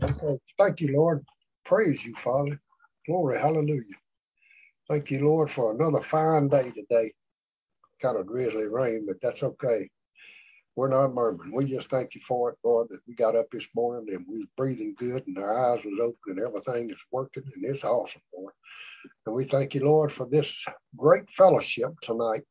Okay. Thank you, Lord. Praise you, Father. Glory, hallelujah. Thank you, Lord, for another fine day today. Kind of drizzly rain, but that's okay. We're not murmuring. We just thank you for it, Lord, that we got up this morning and we was breathing good and our eyes was open and everything is working, and it's awesome, Lord. And we thank you, Lord, for this great fellowship tonight.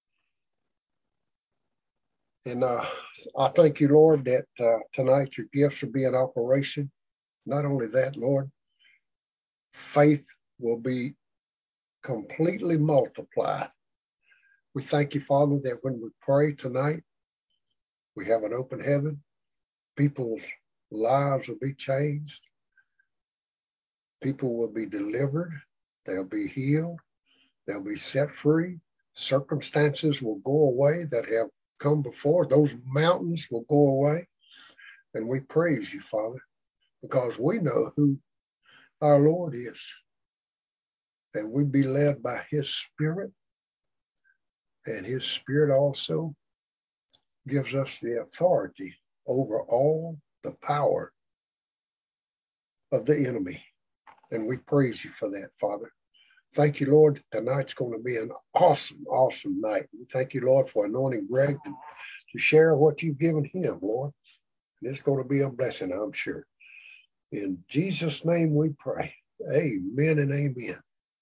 And I thank you, Lord, that tonight your gifts will be in operation. Not only that, Lord, faith will be completely multiplied. We thank you, Father, that when we pray tonight, we have an open heaven. People's lives will be changed. People will be delivered. They'll be healed. They'll be set free. Circumstances will go away that have come before. Those mountains will go away. And we praise you, Father, because we know who our Lord is. And we be led by his Spirit. And his Spirit also gives us the authority over all the power of the enemy. And we praise you for that, Father. Thank you, Lord. Tonight's going to be an awesome, awesome night. We thank you, Lord, for anointing Greg to share what you've given him, Lord. And it's going to be a blessing, I'm sure. In Jesus' name we pray. Amen and amen.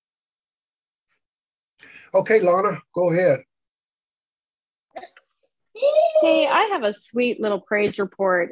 Okay, Lana, go ahead. Hey, I have a sweet little praise report.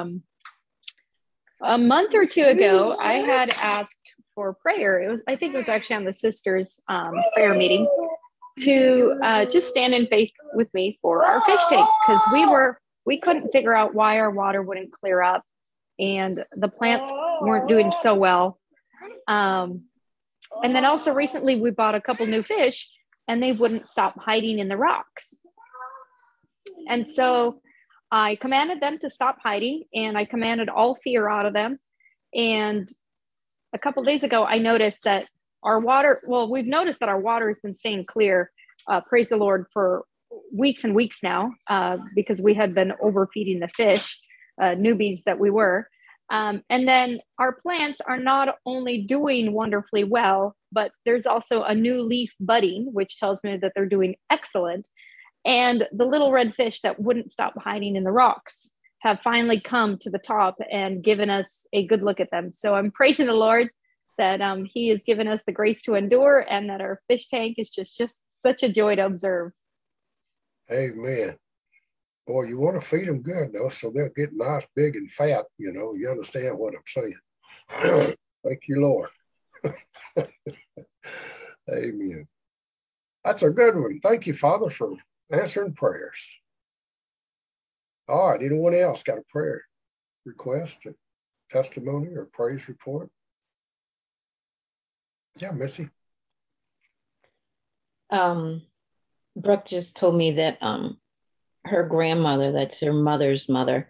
A month or two ago, I had asked for prayer. I think it was actually on the sisters' prayer meeting to just stand in faith with me for our fish tank, because we couldn't figure out why our water wouldn't clear up, and the plants weren't doing so well. And then also recently we bought a couple new fish, and they wouldn't stop hiding in the rocks. And so I commanded them to stop hiding, and I commanded all fear out of them. And a couple of days ago, I noticed that we've noticed that our water has been staying clear, praise the Lord, for weeks and weeks now, because we had been overfeeding the fish, newbies that we were. And then our plants are not only doing wonderfully well, but there's also a new leaf budding, which tells me that they're doing excellent. And the little red fish that wouldn't stop hiding in the rocks have finally come to the top and given us a good look at them. So I'm praising the Lord that he has given us the grace to endure, and that our fish tank is just such a joy to observe. Amen. Boy, you want to feed them good, though, so they'll get nice, big, and fat. You understand what I'm saying. Thank you, Lord. Amen. That's a good one. Thank you, Father, for answering prayers. All right. Anyone else got a prayer request, a testimony, or praise report? Yeah, Missy. Brooke just told me that her grandmother, that's her mother's mother,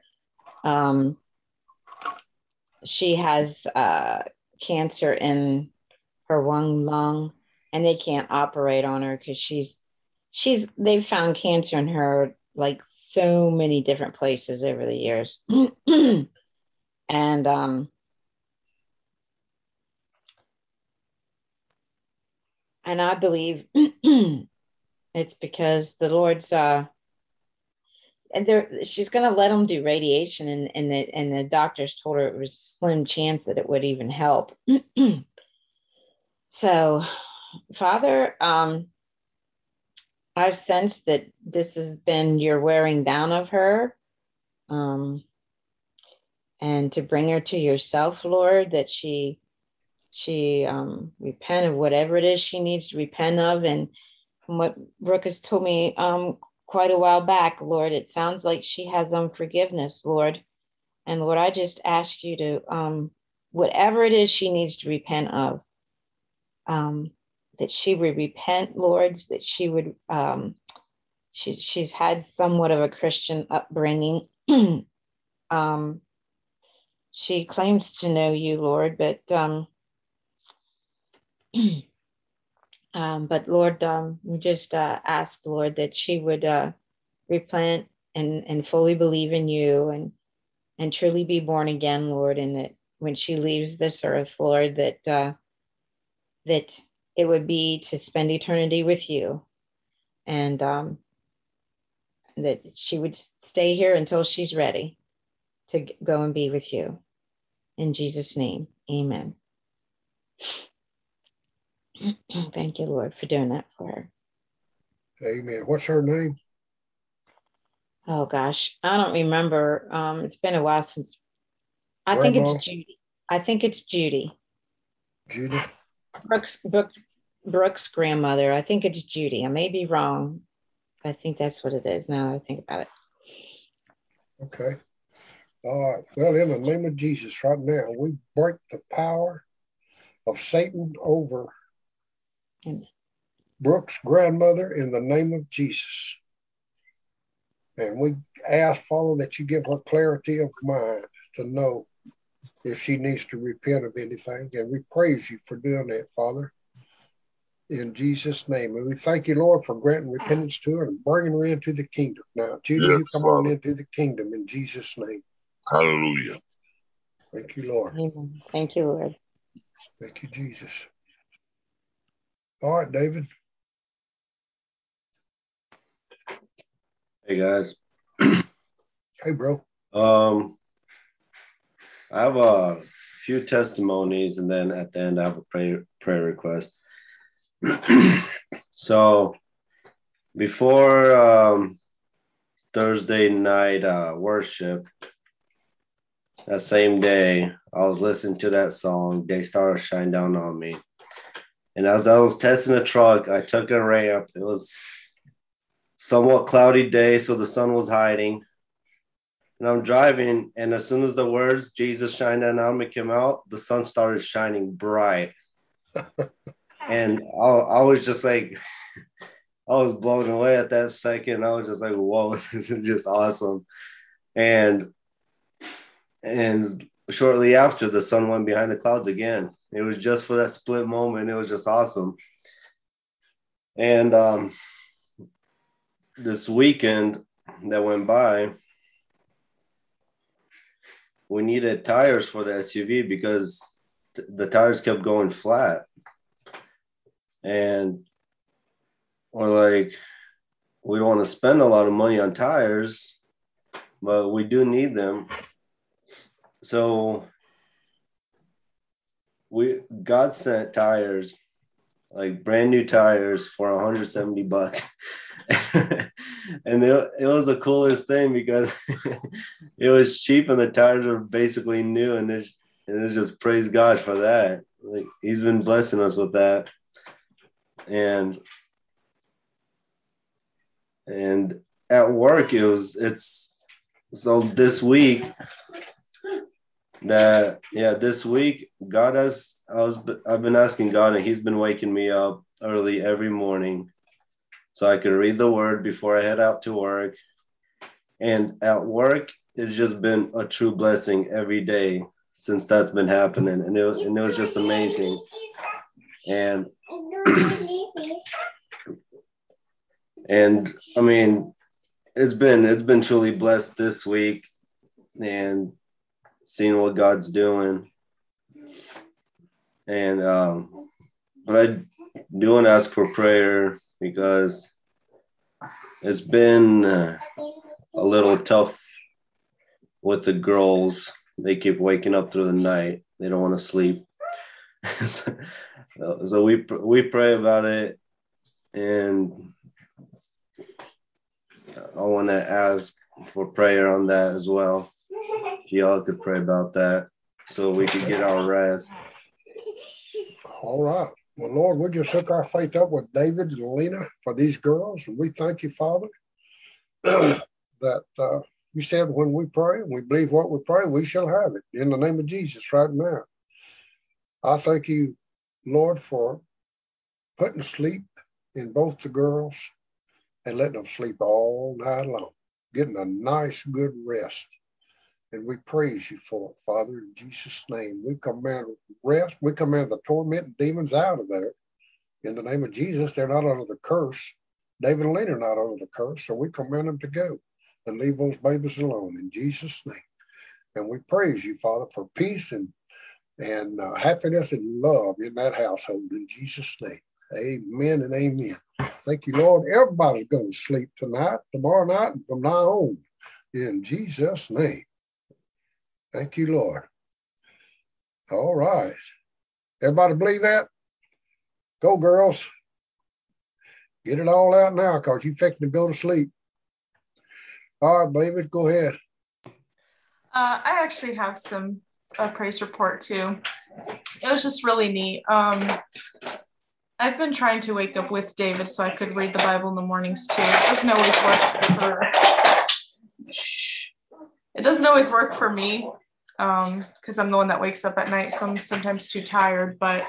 she has cancer in her one lung, and they can't operate on her because they've found cancer in her like so many different places over the years. And I believe it's because the Lord's she's going to let them do radiation, and the doctors told her it was a slim chance that it would even help. So, Father, I've sensed that this has been your wearing down of her, and to bring her to yourself, Lord, that she repent of whatever it is she needs to repent of. And from what Brooke has told me quite a while back, Lord, it sounds like she has unforgiveness, Lord. And Lord, I just ask you to, whatever it is she needs to repent of, that she would repent, Lord, that she would, she's had somewhat of a Christian upbringing. She claims to know you, Lord, but Lord, we just ask, Lord, that she would repent and fully believe in you, and truly be born again, Lord, and that when she leaves this earth, Lord, that that it would be to spend eternity with you, and that she would stay here until she's ready to go and be with you. In Jesus' name, amen. Thank you, Lord, for doing that for her. Amen. What's her name? Oh gosh, I don't remember. It's been a while since. I think Grandma? it's Judy. I think it's Judy. Judy? Brooke's grandmother. I think it's Judy. I may be wrong. I think that's what it is now I think about it. Okay. All right. Well, in the name of Jesus, right now, we break the power of Satan over Amen. Brooke's grandmother in the name of Jesus. And we ask, Father, that you give her clarity of mind to know if she needs to repent of anything. And we praise you for doing that, Father, in Jesus' name. And we thank you, Lord, for granting repentance to her and bringing her into the kingdom. Now, Judy, Yes, you come Father. on into the kingdom in Jesus' name. Hallelujah. Thank you, Lord. Amen. Thank you, Lord. Thank you, Jesus. All right, David. Hey guys. Hey, bro. I have a few testimonies, and then at the end I have a prayer request. So before Thursday night worship, that same day, I was listening to that song, Day Star Shine Down on Me. And as I was testing the truck, I took a ramp. It was somewhat cloudy day, so the sun was hiding. And I'm driving, and as soon as the words Jesus shine down on me came out, the sun started shining bright. And I was just like, I was blown away at that second. I was just like, whoa, this is just awesome. And shortly after, the sun went behind the clouds again. It was just for that split moment. It was just awesome. And this weekend that went by, we needed tires for the SUV because the tires kept going flat. And we're like, we don't want to spend a lot of money on tires, but we do need them. So God sent tires, like brand new tires for $170. And it was the coolest thing because it was cheap and the tires were basically new, and it's just praise God for that. Like, he's been blessing us with that. And at work so this week this week I've been asking God, and he's been waking me up early every morning so I could read the word before I head out to work. And at work, it's just been a true blessing every day since that's been happening. And it was just amazing. And I mean, it's been truly blessed this week, and seeing what God's doing. And but I do want to ask for prayer because it's been a little tough with the girls. They keep waking up through the night. They don't want to sleep. So we pray about it, and I want to ask for prayer on that as well. If y'all could pray about that so we could get our rest. All right. Well, Lord, we just hook our faith up with David and Lena for these girls. And we thank you, Father, that you said when we pray and we believe what we pray, we shall have it in the name of Jesus right now. I thank you, Lord, for putting sleep in both the girls and letting them sleep all night long, getting a nice, good rest. And we praise you for it, Father, in Jesus' name. We command rest. We command the tormenting demons out of there. In the name of Jesus, they're not under the curse. David and Lena are not under the curse, so we command them to go and leave those babies alone in Jesus' name. And we praise you, Father, for peace and and happiness and love in that household in Jesus' name. Amen and amen. Thank you, Lord. Everybody's going to sleep tonight, tomorrow night, and from now on in Jesus' name. Thank you, Lord. All right. Everybody believe that? Go, girls. Get it all out now because you're fixing to go to sleep. All right, David, go ahead. I actually have a praise report too. It was just really neat. I've been trying to wake up with David so I could read the Bible in the mornings too. It doesn't always work for me because I'm the one that wakes up at night, so I'm sometimes too tired. But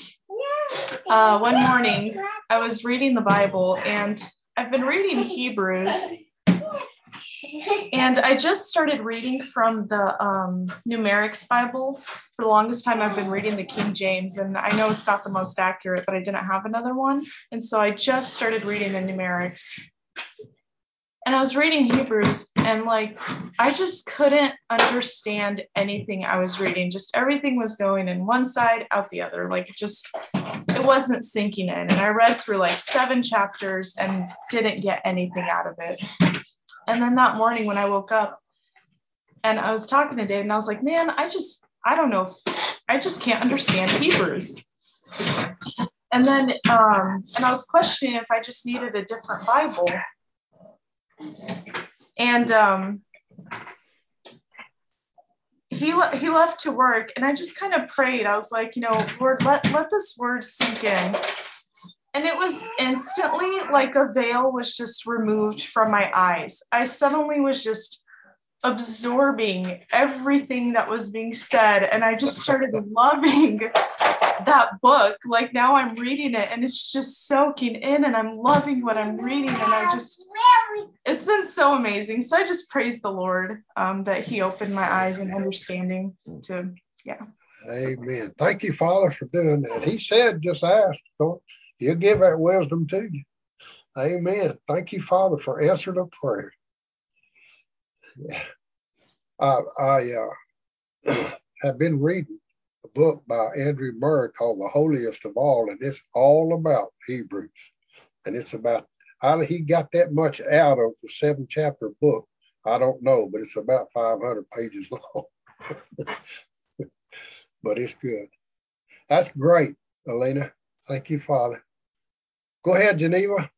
one morning I was reading the Bible, and I've been reading Hebrews, and I just started reading from the Numerics Bible. For the longest time, I've been reading the King James, and I know it's not the most accurate, but I didn't have another one. And so I just started reading the Numerics. And I was reading Hebrews, and I just couldn't understand anything I was reading. Just everything was going in one side, out the other. It wasn't sinking in. And I read through 7 chapters and didn't get anything out of it. And then that morning when I woke up and I was talking to Dave, and I was like, man, I don't know. I just can't understand Hebrews. And then, and I was questioning if I just needed a different Bible. And he left to work, and I just kind of prayed. I was like, Lord, let this word sink in. And it was instantly like a veil was just removed from my eyes. I suddenly was just absorbing everything that was being said. And I just started loving that book. Now I'm reading it, and it's just soaking in, and I'm loving what I'm reading. And it's been so amazing. So I just praise the Lord that he opened my eyes and understanding to, yeah. Amen. Thank you, Father, for doing that. He said, just ask. He'll give that wisdom to you. Amen. Thank you, Father, for answering the prayer. Yeah. I have been reading a book by Andrew Murray called The Holiest of All, and it's all about Hebrews. And it's about how he got that much out of the 7-chapter book. I don't know, but it's about 500 pages long. But it's good. That's great, Elena. Thank you, Father. Go ahead, Geneva.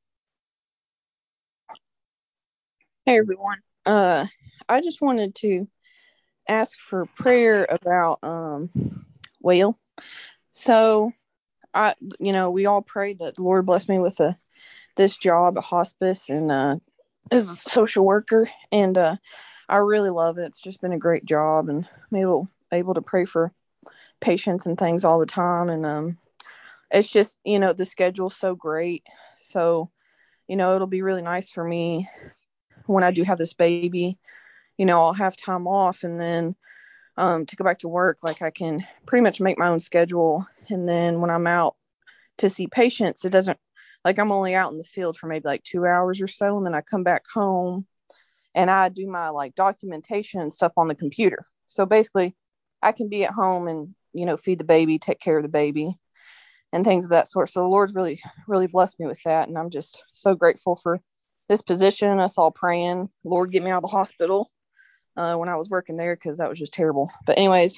Hey, everyone. I just wanted to ask for prayer about Will. So we all prayed that the Lord bless me with this job at hospice and as a social worker, and I really love it. It's just been a great job, and I'm able to pray for patients and things all the time, and it's just the schedule's so great. So it'll be really nice for me when I do have this baby. I'll have time off, and then to go back to work, I can pretty much make my own schedule. And then when I'm out to see patients, it doesn't I'm only out in the field for maybe 2 hours or so, and then I come back home and I do my documentation and stuff on the computer. So basically I can be at home and feed the baby, take care of the baby and things of that sort. So the Lord's really, really blessed me with that, and I'm just so grateful for this position. Us all praying, Lord, get me out of the hospital when I was working there, because that was just terrible. But anyways,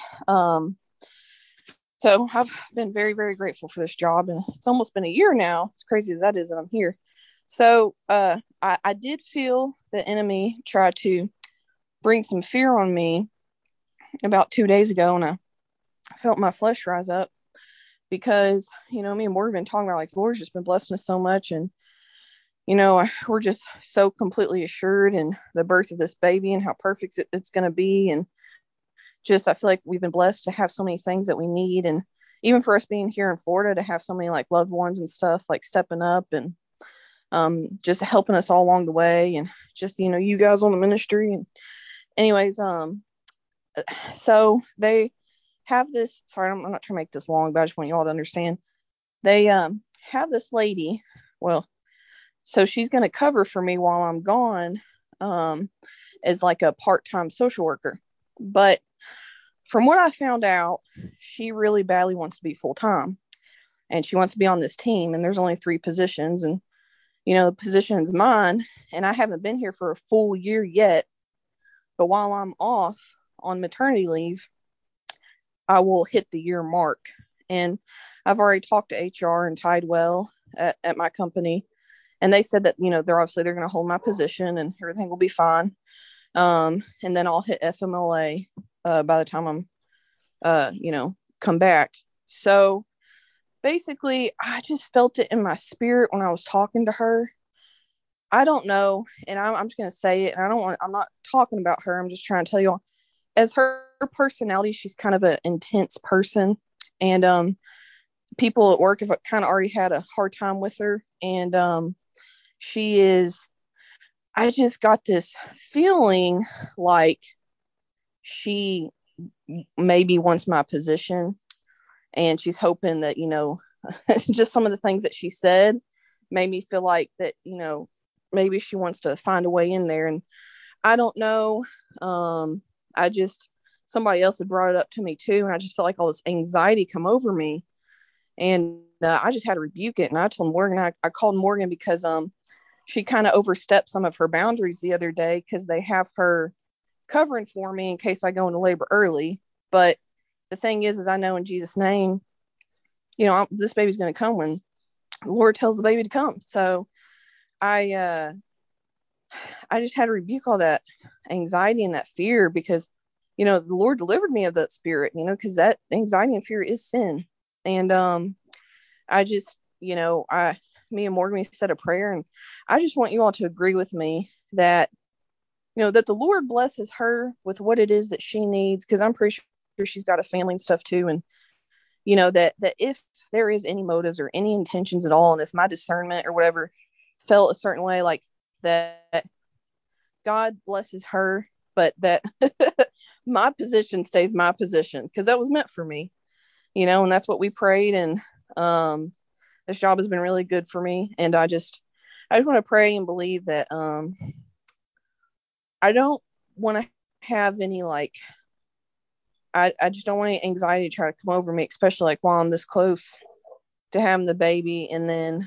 so I've been very, very grateful for this job, and it's almost been a year now. As crazy as that is, that I'm here. So I did feel the enemy try to bring some fear on me about 2 days ago, and I felt my flesh rise up because, me and Morgan have been talking about the Lord's just been blessing us so much, and we're just so completely assured in the birth of this baby and how perfect it's going to be. And just, I feel like we've been blessed to have so many things that we need. And even for us being here in Florida, to have so many loved ones and stuff stepping up and just helping us all along the way. And just, you guys on the ministry. And anyways, so they have this, sorry, I'm not trying to make this long, but I just want you all to understand. They have this lady, well, so she's going to cover for me while I'm gone as a part-time social worker. But from what I found out, she really badly wants to be full-time, and she wants to be on this team, and there's only 3 positions, and the position's mine, and I haven't been here for a full year yet. But while I'm off on maternity leave, I will hit the year mark. And I've already talked to HR and Tidewell at my company, and they said that they're going to hold my position and everything will be fine. And then I'll hit FMLA by the time I'm come back. So basically, I just felt it in my spirit when I was talking to her. I don't know, and I'm just going to say it, and I'm not talking about her. I'm just trying to tell you all, as her personality, she's kind of an intense person, and people at work have kind of already had a hard time with her, and she is, I just got this feeling like she maybe wants my position, and she's hoping that, just some of the things that she said made me feel like that, maybe she wants to find a way in there. And I don't know. Somebody else had brought it up to me too. And I just felt like all this anxiety come over me. And I just had to rebuke it. And I told Morgan, I called Morgan because she kind of overstepped some of her boundaries the other day, because they have her covering for me in case I go into labor early. But the thing is I know in Jesus' name, this baby's going to come when the Lord tells the baby to come. So I just had to rebuke all that anxiety and that fear, because, the Lord delivered me of that spirit, because that anxiety and fear is sin. And I just, me and Morgan, we said a prayer, and I just want you all to agree with me that, that the Lord blesses her with what it is that she needs, because I'm pretty sure she's got a family and stuff too. And, that if there is any motives or any intentions at all, and if my discernment or whatever felt a certain way, like that, God blesses her, but that my position stays my position, because that was meant for me, and that's what we prayed. And this job has been really good for me, and I just want to pray and believe that I don't want to have any I just don't want any anxiety to try to come over me, especially while I'm this close to having the baby. And then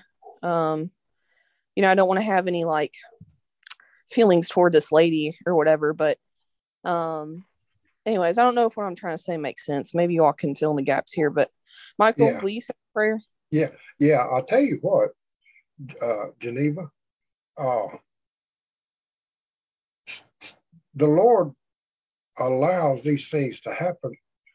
I don't want to have any feelings toward this lady or whatever. But anyways, I don't know if what I'm trying to say makes sense. Maybe you all can fill in the gaps here. But Michael, will you say a prayer? Yeah. I'll tell you what, Geneva, the Lord allows these things to happen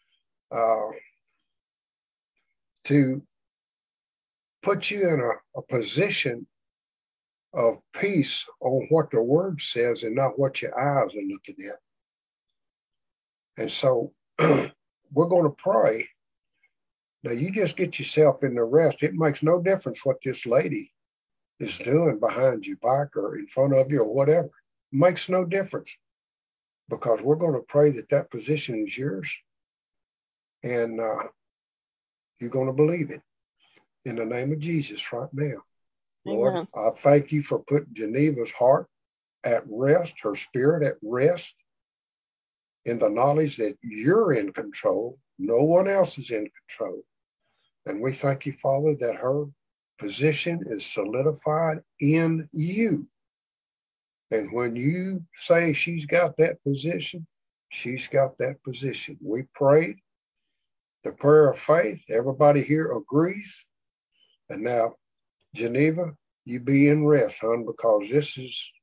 to put you in a position of peace on what the word says and not what your eyes are looking at. And so we're going to pray. Now you just get yourself in the rest. It makes no difference what this lady is doing behind your back or in front of you or whatever. It makes no difference, because we're going to pray that position is yours, and you're going to believe it in the name of Jesus right now. Lord, Amen. I thank you for putting Geneva's heart at rest, her spirit at rest, in the knowledge that you're in control. No one else is in control. And we thank you, Father, that her position is solidified in you. And when you say she's got that position, she's got that position. We prayed the prayer of faith. Everybody here agrees. And now, Geneva, you be in rest, hon, because this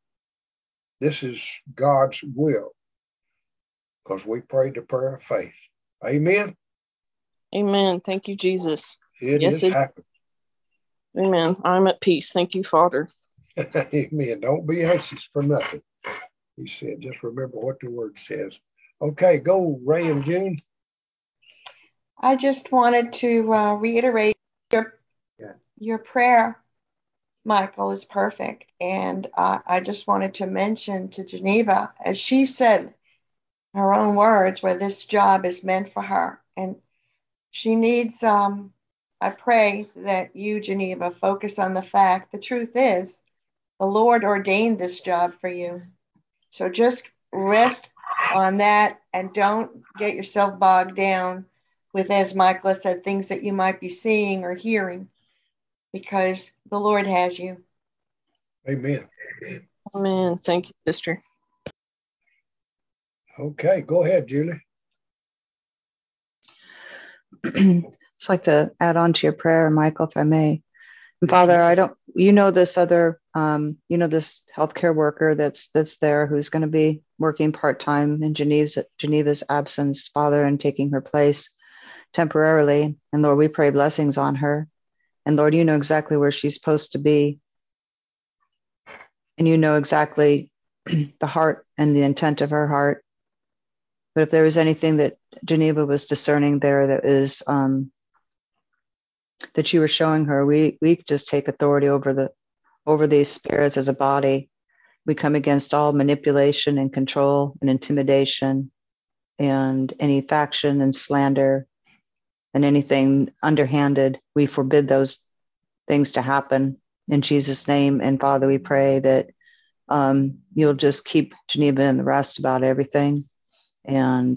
is God's will. Because we prayed the prayer of faith. Amen. Amen. Thank you, Jesus. It is happening. Amen. I'm at peace. Thank you, Father. Amen. Don't be anxious for nothing. He said, just remember what the word says. Okay, go, Ray and June. I just wanted to reiterate your prayer, Michael, is perfect. And I just wanted to mention to Geneva, as she said, her own words, where this job is meant for her. And she needs, I pray that you, Geneva, focus on the fact, the truth is, the Lord ordained this job for you. So just rest on that, and don't get yourself bogged down with, as Michael said, things that you might be seeing or hearing, because the Lord has you. Amen. Amen. Thank you, sister. Okay, go ahead, Julie. Just like to add on to your prayer, Michael, if I may. And Father, this other, this healthcare worker that's there who's going to be working part-time in Geneva's absence, Father, and taking her place temporarily. And Lord, we pray blessings on her. And Lord, you know exactly where she's supposed to be. And you know exactly the heart and the intent of her heart. But if there was anything that Geneva was discerning there that is that you were showing her, we just take authority over these spirits as a body. We come against all manipulation and control and intimidation and any faction and slander and anything underhanded. We forbid those things to happen in Jesus' name. And Father, we pray that you'll just keep Geneva and the rest about everything. And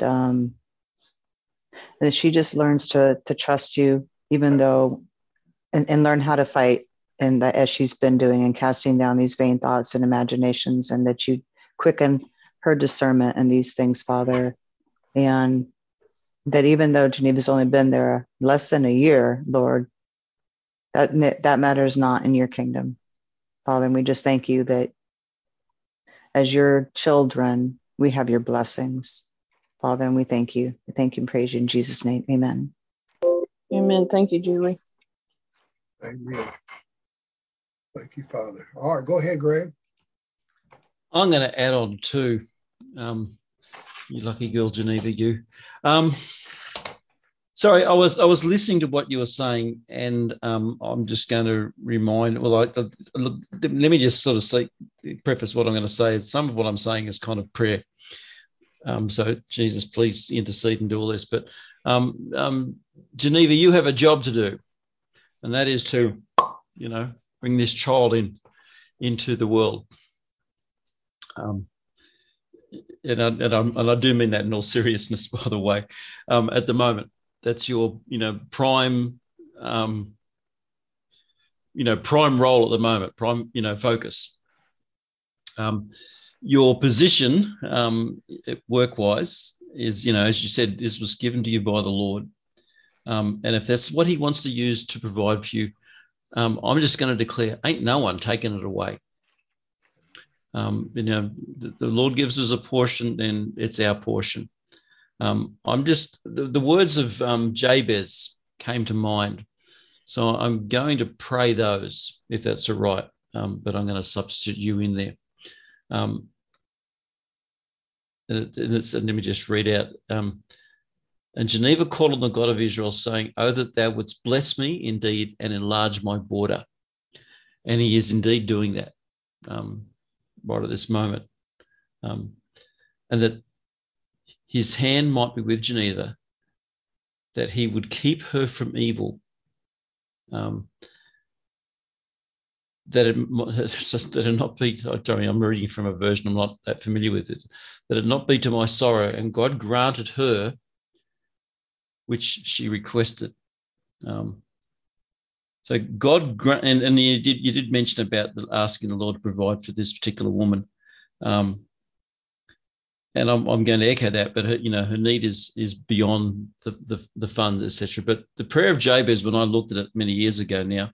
that she just learns to trust you, even though, and learn how to fight, and that as she's been doing, and casting down these vain thoughts and imaginations, and that you quicken her discernment in these things, Father. And that even though Geneva's only been there less than a year, Lord, that matters not in your kingdom, Father. And we just thank you that as your children, we have your blessings, Father, and we thank you. We thank you and praise you in Jesus' name. Amen. Amen. Thank you, Julie. Amen. Thank you, Father. All right, go ahead, Greg. I'm going to add on too. You lucky girl, Geneva, you. Sorry, I was listening to what you were saying, and I'm just going to remind. Well, let me just sort of preface what I'm going to say. Some of what I'm saying is kind of prayer. So Jesus, please intercede and do all this. But Geneva, you have a job to do, and that is to, bring this child into the world. And I do mean that in all seriousness, by the way. At the moment, that's your prime role at the moment, prime focus. Your position work-wise is, as you said, this was given to you by the Lord. And if that's what he wants to use to provide for you, I'm just going to declare, ain't no one taking it away. The Lord gives us a portion, then it's our portion. The words of Jabez came to mind. So I'm going to pray those, if that's all right. But I'm going to substitute you in there. Let me just read out. And Geneva called on the God of Israel, saying, "Oh, that thou wouldst bless me indeed and enlarge my border." And he is indeed doing that right at this moment. And that his hand might be with Geneva, that he would keep her from evil, that it not be, sorry, I'm reading from a version I'm not that familiar with it, that it not be to my sorrow. And God granted her which she requested. So God, and you did mention about asking the Lord to provide for this particular woman. And I'm going to echo that, but her need is beyond the funds, etc. But the prayer of Jabez, when I looked at it many years ago now,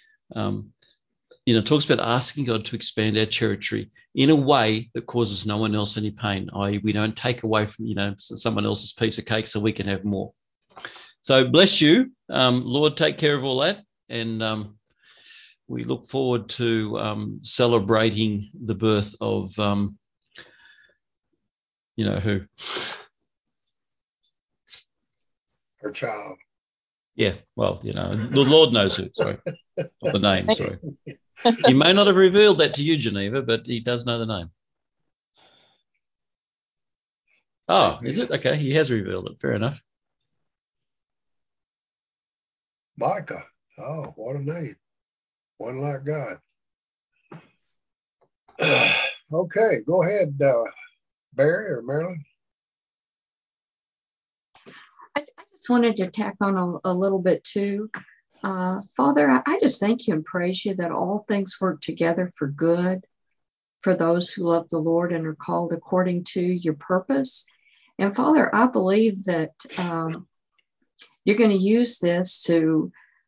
talks about asking God to expand our territory in a way that causes no one else any pain, i.e. we don't take away from, someone else's piece of cake so we can have more. So bless you. Lord, take care of all that. And we look forward to celebrating the birth of, who? Her child. Yeah, well, the Lord knows who, sorry. Not the name, sorry. He may not have revealed that to you, Geneva, but he does know the name. Oh, is it? Okay, he has revealed it. Fair enough. Micah. Oh, what a name. One like God. Okay, go ahead, Barry or Marilyn. I just wanted to tack on a little bit too. Father, I just thank you and praise you that all things work together for good for those who love the Lord and are called according to your purpose. And Father, I believe that you're going to use this to,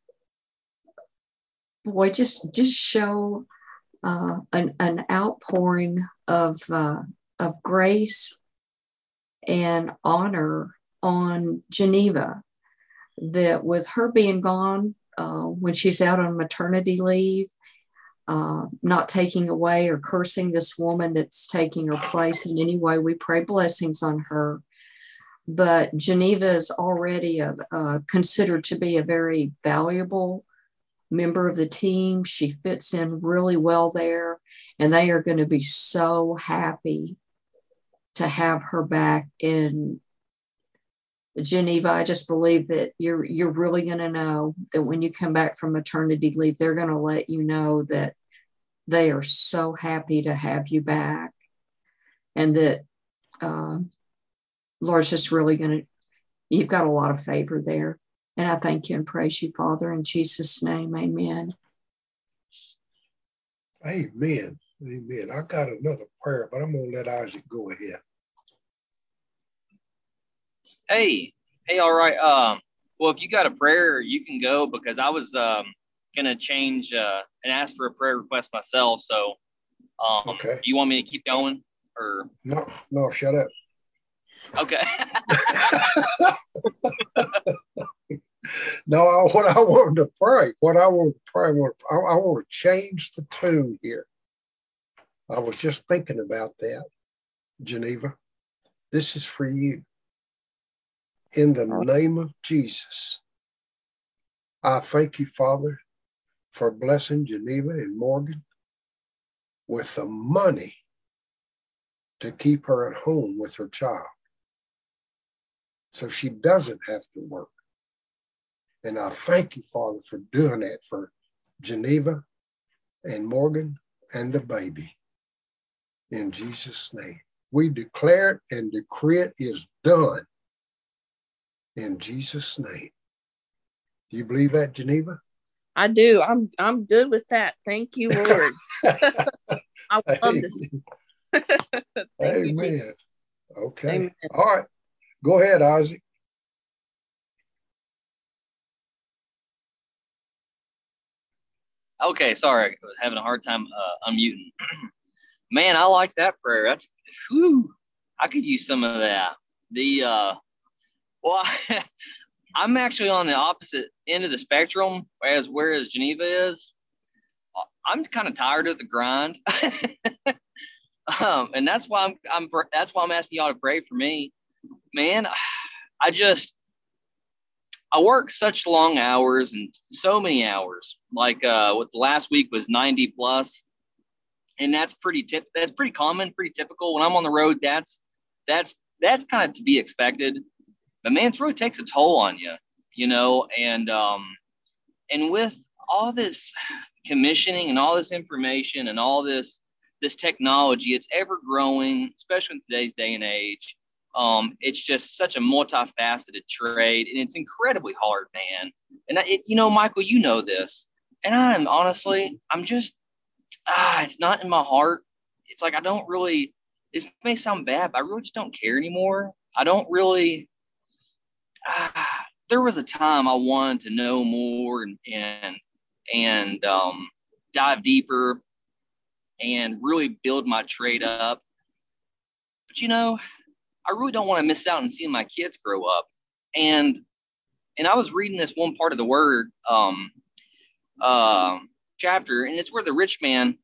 boy, just show an outpouring of grace and honor on Geneva, that with her being gone, when she's out on maternity leave, not taking away or cursing this woman that's taking her place in any way, we pray blessings on her. But Geneva is already considered to be a very valuable member of the team. She fits in really well there, and they are going to be so happy to have her back in Geneva. I just believe that you're really going to know that when you come back from maternity leave, they're going to let you know that they are so happy to have you back, and that Lord's just really going to, you've got a lot of favor there. And I thank you and praise you, Father, in Jesus' name. Amen. Amen. Amen. I got another prayer, but I'm going to let Isaac go ahead. Hey, all right. Well, if you got a prayer, you can go, because I was going to change and ask for a prayer request myself. So okay. Do you want me to keep going? Or No, shut up. Okay. No, what I wanted to pray, I want to change the tune here. I was just thinking about that, Geneva. This is for you. In the name of Jesus, I thank you, Father, for blessing Geneva and Morgan with the money to keep her at home with her child, so she doesn't have to work. And I thank you, Father, for doing that for Geneva and Morgan and the baby. In Jesus' name, we declare it and decree it is done. In Jesus' name. Do you believe that, Geneva? I do. I'm good with that. Thank you, Lord. I love this. Amen. Okay. Amen. All right. Go ahead, Isaac. Okay, sorry, I was having a hard time unmuting. Man, I like that prayer. That's, whew, I could use some of that. Well, I'm actually on the opposite end of the spectrum, whereas Geneva is. I'm kind of tired of the grind, and that's why I'm asking y'all to pray for me. Man, I work such long hours and so many hours. Like what the last week was 90 plus, and that's pretty common, pretty typical. When I'm on the road, that's kind of to be expected. But man, it really takes a toll on you, you know. And with all this commissioning and all this information and all this technology, it's ever growing, especially in today's day and age. It's just such a multifaceted trade, and it's incredibly hard, man. And Michael, you know this, and I'm just, it's not in my heart. It's like, I don't really, this may sound bad, but I really just don't care anymore. I don't really, there was a time I wanted to know more and dive deeper and really build my trade up. But I really don't want to miss out on seeing my kids grow up. And I was reading this one part of the word chapter, and it's where the rich man,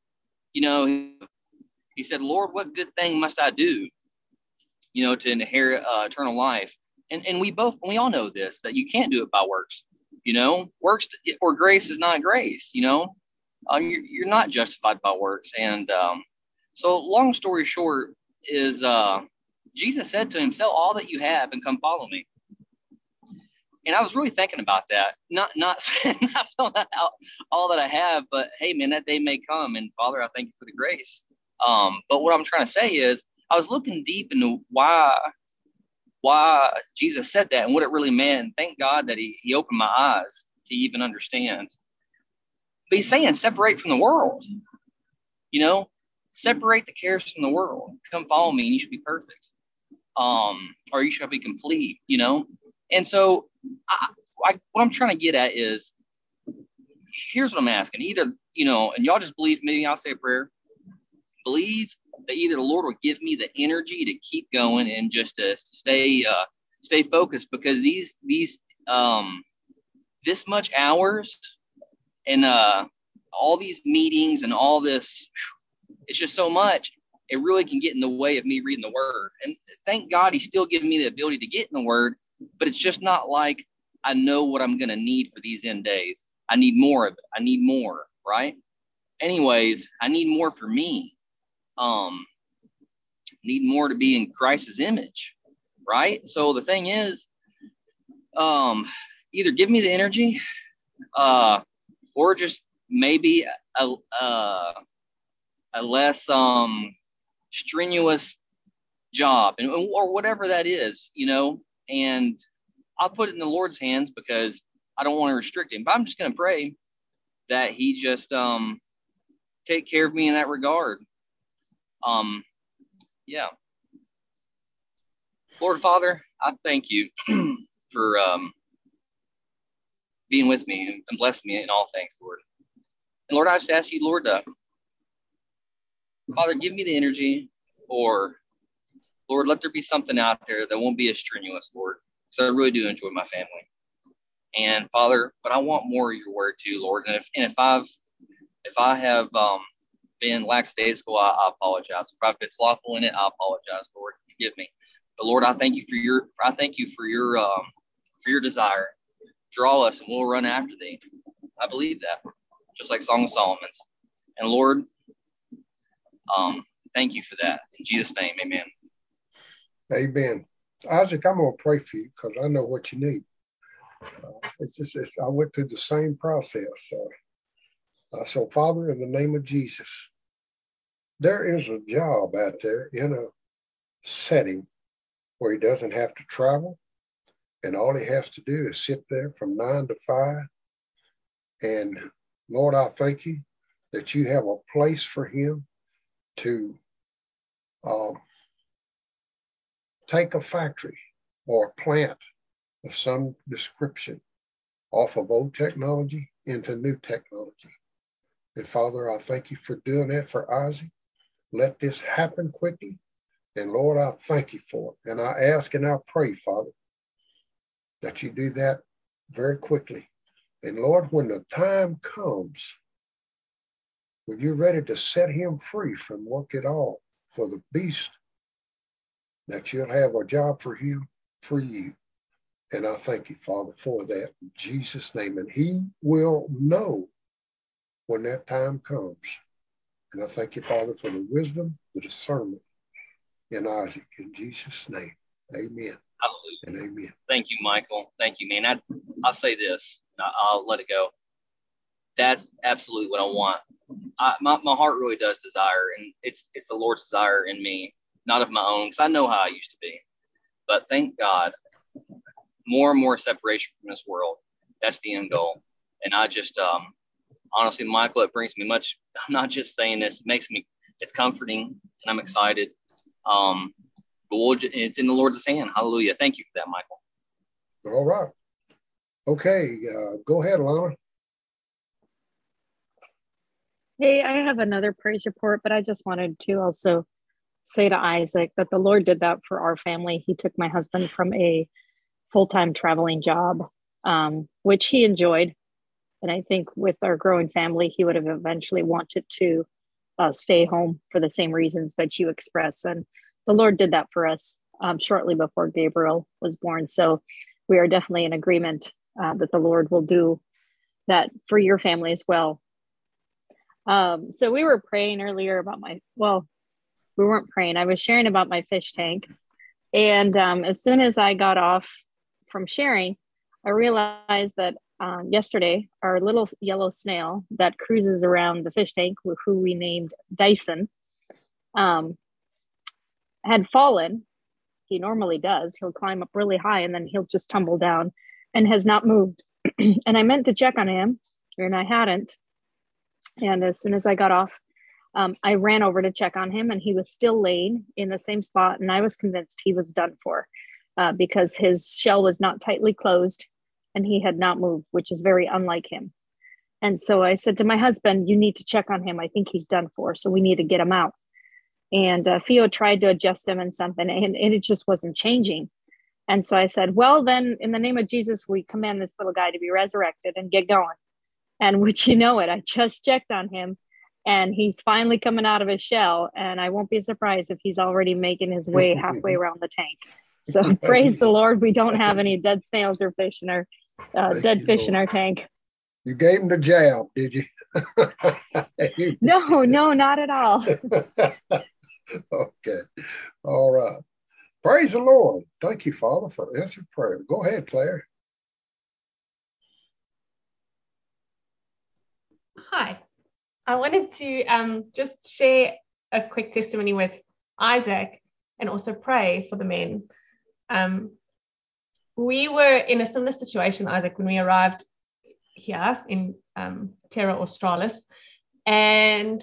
he said, Lord, what good thing must I do, to inherit eternal life? And we all know this, that you can't do it by works. Works or grace is not grace. You're not justified by works. And so long story short is Jesus said to him, sell all that you have and come follow me. And I was really thinking about that, not selling all that I have, but hey, man, that day may come. And Father, I thank you for the grace. But what I'm trying to say is, I was looking deep into why why Jesus said that and what it really meant. And thank God that he opened my eyes to even understand. But he's saying separate from the world, separate the cares from the world. Come follow me and you should be perfect. Or you should be complete, And so what I'm trying to get at is, here's what I'm asking. Either, and y'all just believe me, I'll say a prayer. Believe that either the Lord will give me the energy to keep going and just to stay focused, because these this much hours and all these meetings and all this, it's just so much. It really can get in the way of me reading the word. And thank God he's still giving me the ability to get in the word, but it's just not like I know what I'm going to need for these end days. I need more of it. I need more, right? Anyways, I need more for me. Need more to be in Christ's image, right? So the thing is, either give me the energy, or just maybe a less strenuous job, or whatever that is, and I'll put it in the Lord's hands because I don't want to restrict him. But I'm just going to pray that he just take care of me in that regard. Yeah. Lord Father, I thank you for being with me and blessing me in all things, Lord. And Lord, I just ask you, Lord, Father, give me the energy, or Lord, let there be something out there that won't be as strenuous, Lord, because I really do enjoy my family. And Father, but I want more of your word too, Lord. And if I have been lackadaisical, I apologize. If I've been slothful in it, I apologize, Lord. Forgive me. But Lord, I thank you for your desire. Draw us and we'll run after thee. I believe that. Just like Song of Solomon's. And Lord, thank you for that. In Jesus' name, amen. Amen. Isaac, I'm going to pray for you because I know what you need. I went through the same process. So, Father, in the name of Jesus, there is a job out there in a setting where he doesn't have to travel, and all he has to do is sit there from 9 to 5. And Lord, I thank you that you have a place for him to take a factory or a plant of some description off of old technology into new technology. And Father, I thank you for doing that for Isaac. Let this happen quickly. And Lord, I thank you for it. And I ask and I pray, Father, that you do that very quickly. And Lord, when the time comes, when you're ready to set him free from work at all for the beast, that you'll have a job for him, for you. And I thank you, Father, for that in Jesus' name. And he will know when that time comes. And I thank you, Father, for the wisdom, the discernment in Isaac, in Jesus' name. Amen. Hallelujah. And amen. Thank you, Michael. Thank you, man. I'll say this. I'll let it go. That's absolutely what I want. My heart really does desire, and it's the Lord's desire in me, not of my own, because I know how I used to be. But thank God, more and more separation from this world. That's the end goal. And I just, honestly, Michael, it brings me much. I'm not just saying this. It makes me. It's comforting, and I'm excited. But it's in the Lord's hand. Hallelujah. Thank you for that, Michael. All right. Okay. Go ahead, Lana. Hey, I have another praise report, but I just wanted to also say to Isaac that the Lord did that for our family. He took my husband from a full-time traveling job, which he enjoyed. And I think with our growing family, he would have eventually wanted to stay home for the same reasons that you express. And the Lord did that for us shortly before Gabriel was born. So we are definitely in agreement that the Lord will do that for your family as well. So we were praying earlier about we weren't praying. I was sharing about my fish tank. And as soon as I got off from sharing, I realized that yesterday, our little yellow snail that cruises around the fish tank, who we named Dyson, had fallen he normally does. He'll climb up really high and then he'll just tumble down, and has not moved. And I meant to check on him, and I hadn't. And as soon as I got off, I ran over to check on him, and he was still laying in the same spot. And I was convinced he was done for, because his shell was not tightly closed and he had not moved, which is very unlike him. And so I said to my husband, you need to check on him. I think he's done for. So we need to get him out. And Theo tried to adjust him and something, and it just wasn't changing. And so I said, well, then in the name of Jesus, we command this little guy to be resurrected and get going. And would you know it, I just checked on him, and he's finally coming out of his shell. And I won't be surprised if he's already making his way halfway around the tank. So praise the Lord. We don't have any dead snails or fish in our dead fish in our tank. You gave him the jab, did you? No, not at all. Okay. All right. Praise the Lord. Thank you, Father, for the answered prayer. Go ahead, Claire. Hi. I wanted to just share a quick testimony with Isaac and also pray for the men. We were in a similar situation, Isaac, when we arrived here in Terra Australis, and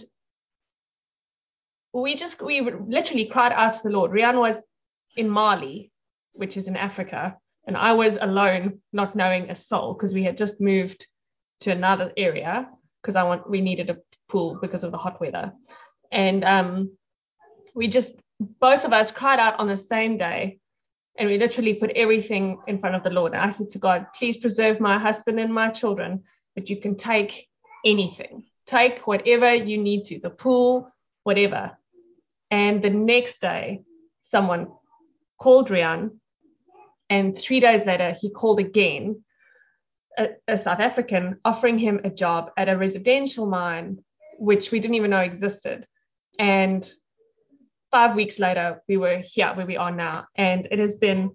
we literally cried out to the Lord. Rian was in Mali, which is in Africa, and I was alone, not knowing a soul, because we had just moved to another area because we needed a pool because of the hot weather. And both of us cried out on the same day, and we literally put everything in front of the Lord. And I said to God, please preserve my husband and my children, but you can take anything. Take whatever you need to, the pool, whatever. And the next day, someone called Rian, and 3 days later, he called again, a South African, offering him a job at a residential mine, which we didn't even know existed. And 5 weeks later, we were here where we are now. And it has been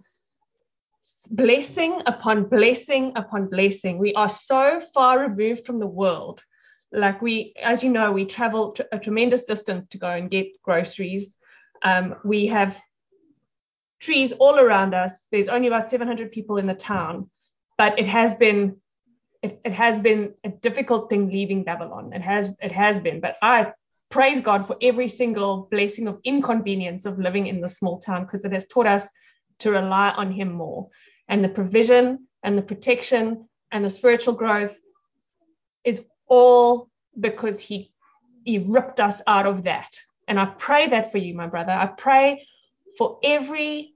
blessing upon blessing upon blessing. We are so far removed from the world. Like as you know, we travel a tremendous distance to go and get groceries. We have trees all around us. There's only about 700 people in the town, but it has been a difficult thing leaving Babylon. It has been, but I praise God for every single blessing of inconvenience of living in the small town, because it has taught us to rely on him more. And the provision and the protection and the spiritual growth is all because he ripped us out of that. And I pray that for you, my brother. I pray for every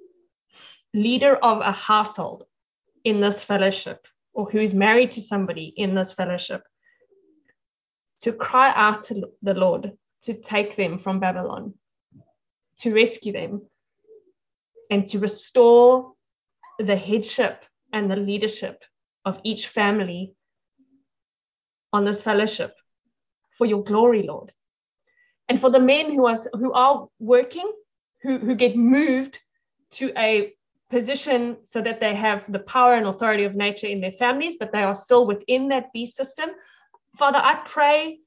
leader of a household in this fellowship, or who is married to somebody in this fellowship, to cry out to the Lord to take them from Babylon, to rescue them, and to restore the headship and the leadership of each family on this fellowship for your glory, Lord. And for the men who are working, who get moved to a position so that they have the power and authority of nature in their families, but they are still within that beast system. Father, I pray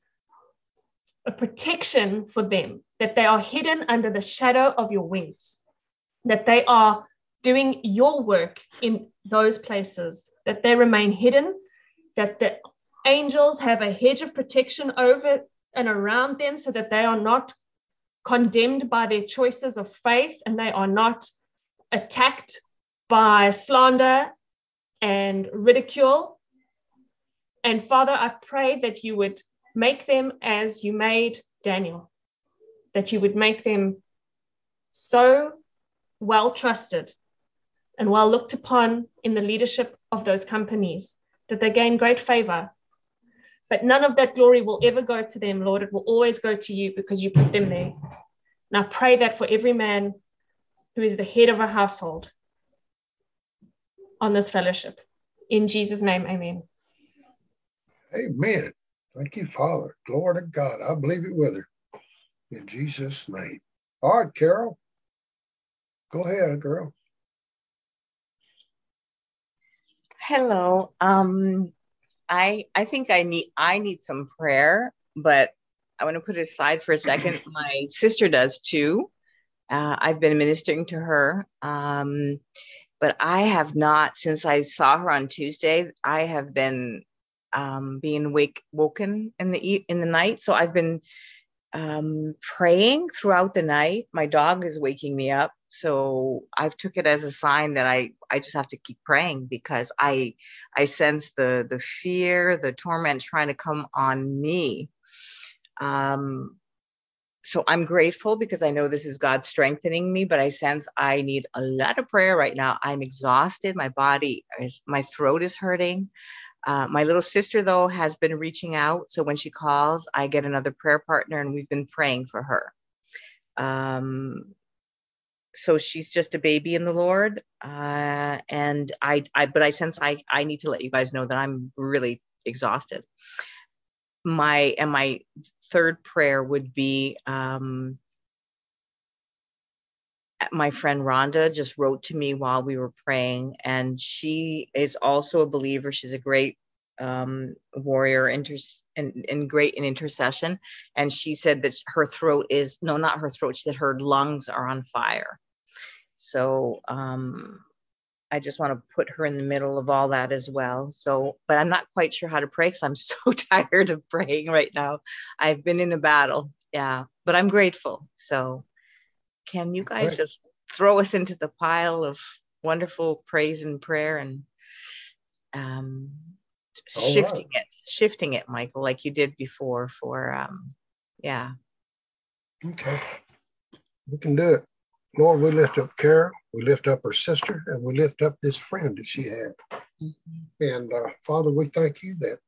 a protection for them, that they are hidden under the shadow of your wings, that they are doing your work in those places, that they remain hidden, that the angels have a hedge of protection over and around them so that they are not condemned by their choices of faith, and they are not attacked by slander and ridicule. And Father, I pray that you would make them as you made Daniel, that you would make them so well trusted and well looked upon in the leadership of those companies that they gain great favor. But none of that glory will ever go to them, Lord. It will always go to you because you put them there. And I pray that for every man who is the head of a household on this fellowship. In Jesus' name, amen. Amen. Thank you, Father. Glory to God. I believe it with her. In Jesus' name. All right, Carol. Go ahead, girl. Hello. I think I need some prayer, but I want to put it aside for a second. My sister does too. I've been ministering to her. But I have not, since I saw her on Tuesday, I have been being woken in the night. So I've been praying throughout the night. My dog is waking me up. So I've took it as a sign that I just have to keep praying, because I sense the fear, the torment trying to come on me. So I'm grateful, because I know this is God strengthening me, but I sense I need a lot of prayer right now. I'm exhausted. My throat is hurting. My little sister, though, has been reaching out. So when she calls, I get another prayer partner, and we've been praying for her. So she's just a baby in the Lord. And but I sense I need to let you guys know that I'm really exhausted. My third prayer would be, my friend Rhonda just wrote to me while we were praying, and she is also a believer. She's a great warrior and great in intercession. And she said that her throat is, no, not her throat. She said her lungs are on fire. So I just want to put her in the middle of all that as well. So, but I'm not quite sure how to pray, because I'm so tired of praying right now. I've been in a battle. Yeah, but I'm grateful. So can you guys just throw us into the pile of wonderful praise and prayer, and shifting it, Michael, like you did before for, yeah. Okay, we can do it. Lord, we lift up Kara, we lift up her sister, and we lift up this friend that she had. And Father, we thank you that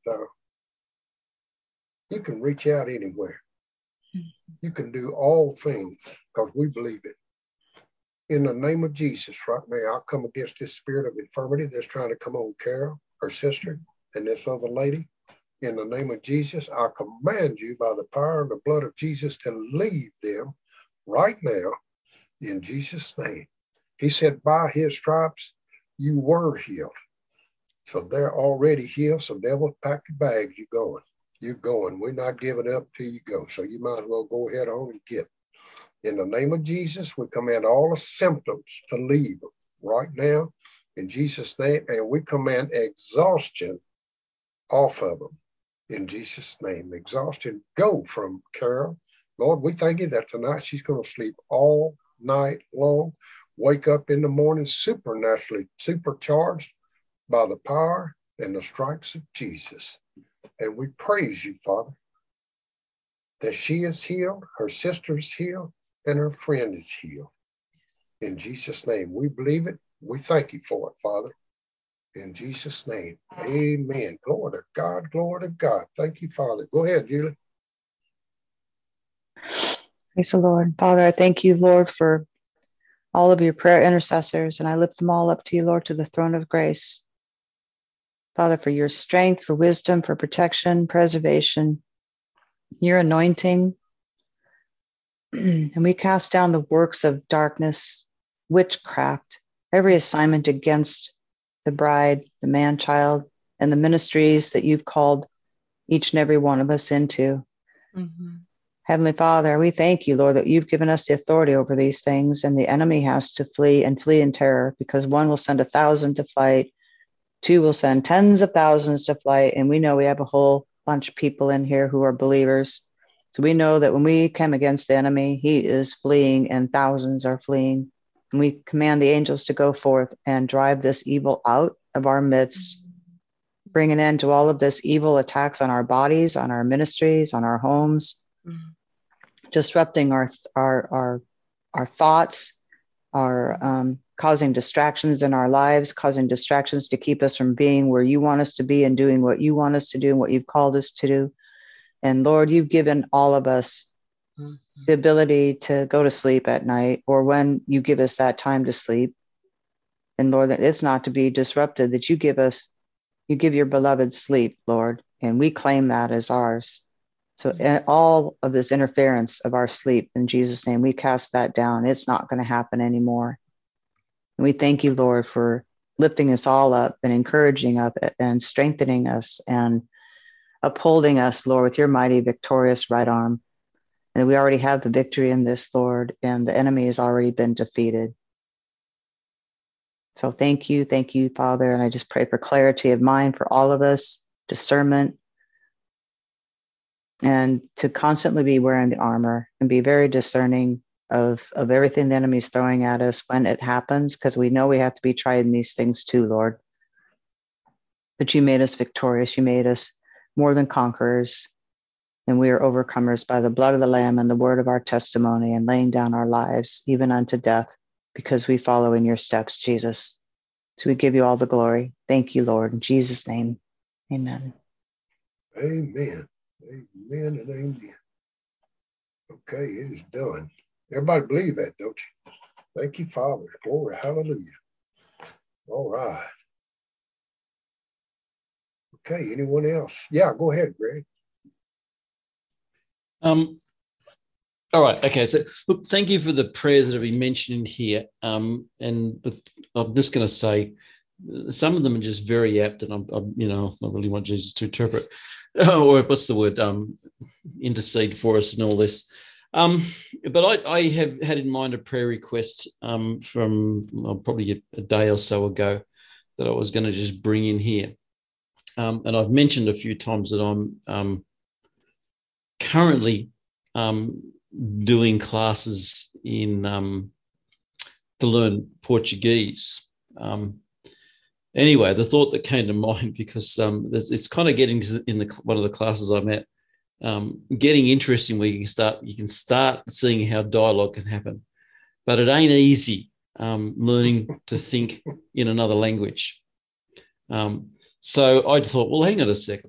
you can reach out anywhere. You can do all things, because we believe it. In the name of Jesus, right now, I'll come against this spirit of infirmity that's trying to come on Kara, her sister, and this other lady. In the name of Jesus, I command you by the power and the blood of Jesus to leave them right now. In Jesus' name. He said, by his stripes, you were healed. So they're already healed. So devil, pack your bags. You're going. You're going. We're not giving up till you go. So you might as well go ahead on and get it. In the name of Jesus, we command all the symptoms to leave right now. In Jesus' name. And we command exhaustion off of them. In Jesus' name. Exhaustion, go from Carol. Lord, we thank you that tonight she's going to sleep all night long, wake up in the morning supernaturally supercharged by the power and the stripes of Jesus. And we praise you, Father, that she is healed, her sister's healed, and her friend is healed. In Jesus' name, we believe it. We thank you for it, Father. In Jesus' name, amen. Glory to God, glory to God. Thank you, Father. Go ahead, Julie. Praise the Lord. Father, I thank you, Lord, for all of your prayer intercessors, and I lift them all up to you, Lord, to the throne of grace. Father, for your strength, for wisdom, for protection, preservation, your anointing. And we cast down the works of darkness, witchcraft, every assignment against the bride, the man-child, and the ministries that you've called each and every one of us into. Mm-hmm. Heavenly Father, we thank you, Lord, that you've given us the authority over these things, and the enemy has to flee and flee in terror, because one will send 1,000 to flight, two will send tens of thousands to flight, and we know we have a whole bunch of people in here who are believers. So we know that when we come against the enemy, he is fleeing and thousands are fleeing. And we command the angels to go forth and drive this evil out of our midst, bring an end to all of this evil attacks on our bodies, on our ministries, on our homes, disrupting our thoughts, causing distractions in our lives, causing distractions to keep us from being where you want us to be and doing what you want us to do and what you've called us to do. And Lord, you've given all of us the ability to go to sleep at night, or when you give us that time to sleep. And Lord, that it's not to be disrupted, that you give your beloved sleep, Lord, and we claim that as ours. So all of this interference of our sleep, in Jesus' name, we cast that down. It's not going to happen anymore. And we thank you, Lord, for lifting us all up and encouraging us and strengthening us and upholding us, Lord, with your mighty victorious right arm. And we already have the victory in this, Lord, and the enemy has already been defeated. So thank you, Father. And I just pray for clarity of mind for all of us, discernment, and to constantly be wearing the armor and be very discerning of everything the enemy's throwing at us when it happens, because we know we have to be tried in these things too, Lord. But you made us victorious. You made us more than conquerors. And we are overcomers by the blood of the Lamb and the word of our testimony, and laying down our lives, even unto death, because we follow in your steps, Jesus. So we give you all the glory. Thank you, Lord. In Jesus' name, amen. Amen. Amen and amen. Okay, it is done. Everybody believe that, don't you? Thank you, Father. Glory, hallelujah. All right. Okay, anyone else? Yeah, go ahead, Greg. All right. Okay. So, look, thank you for the prayers that have been mentioned here. And I'm just going to say, some of them are just very apt, and I'm not really want Jesus to interpret, or what's the word, intercede for us and all this. But I have had in mind a prayer request from probably a day or so ago that I was going to just bring in here. And I've mentioned a few times that I'm currently doing classes in to learn Portuguese. Anyway, the thought that came to mind, because it's kind of getting in one of the classes I'm at, getting interesting where you can start seeing how dialogue can happen, but it ain't easy learning to think in another language. So I thought, well, hang on a sec.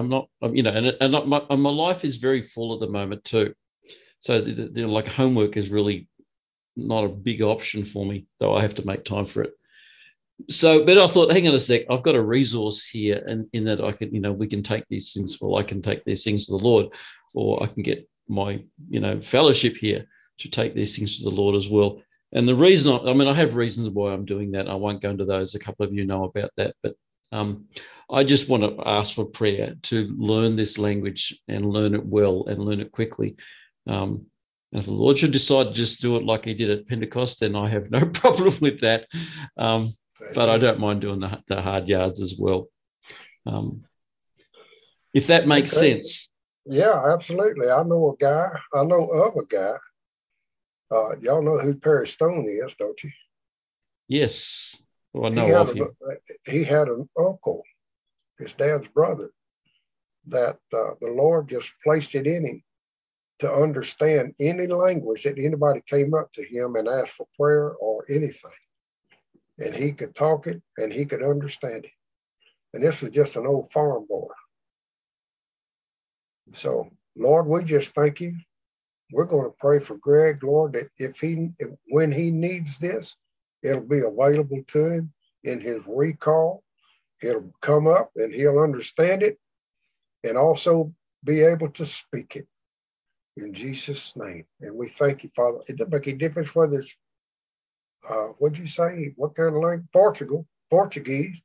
My life is very full at the moment too. So like homework is really not a big option for me, though I have to make time for it. So, but I thought, hang on a sec, I've got a resource here, and in that I can, we can take these things, I can take these things to the Lord, or I can get my, fellowship here to take these things to the Lord as well. And the reason, I have reasons why I'm doing that. I won't go into those. A couple of you know about that, but I just want to ask for prayer to learn this language and learn it well and learn it quickly. And if the Lord should decide to just do it like he did at Pentecost, then I have no problem with that. But I don't mind doing the hard yards as well. If that makes sense. Yeah, absolutely. I know of a guy. Y'all know who Perry Stone is, don't you? Yes. Well, I know of him. He had an uncle, his dad's brother, that the Lord just placed it in him to understand any language that anybody came up to him and asked for prayer or anything. And he could talk it and he could understand it. And this was just an old farm boy. So, Lord, we just thank you. We're going to pray for Greg, Lord, that when he needs this, it'll be available to him in his recall. It'll come up and he'll understand it and also be able to speak it in Jesus' name. And we thank you, Father. It doesn't make any difference whether it's, what'd you say? What kind of language? Portuguese.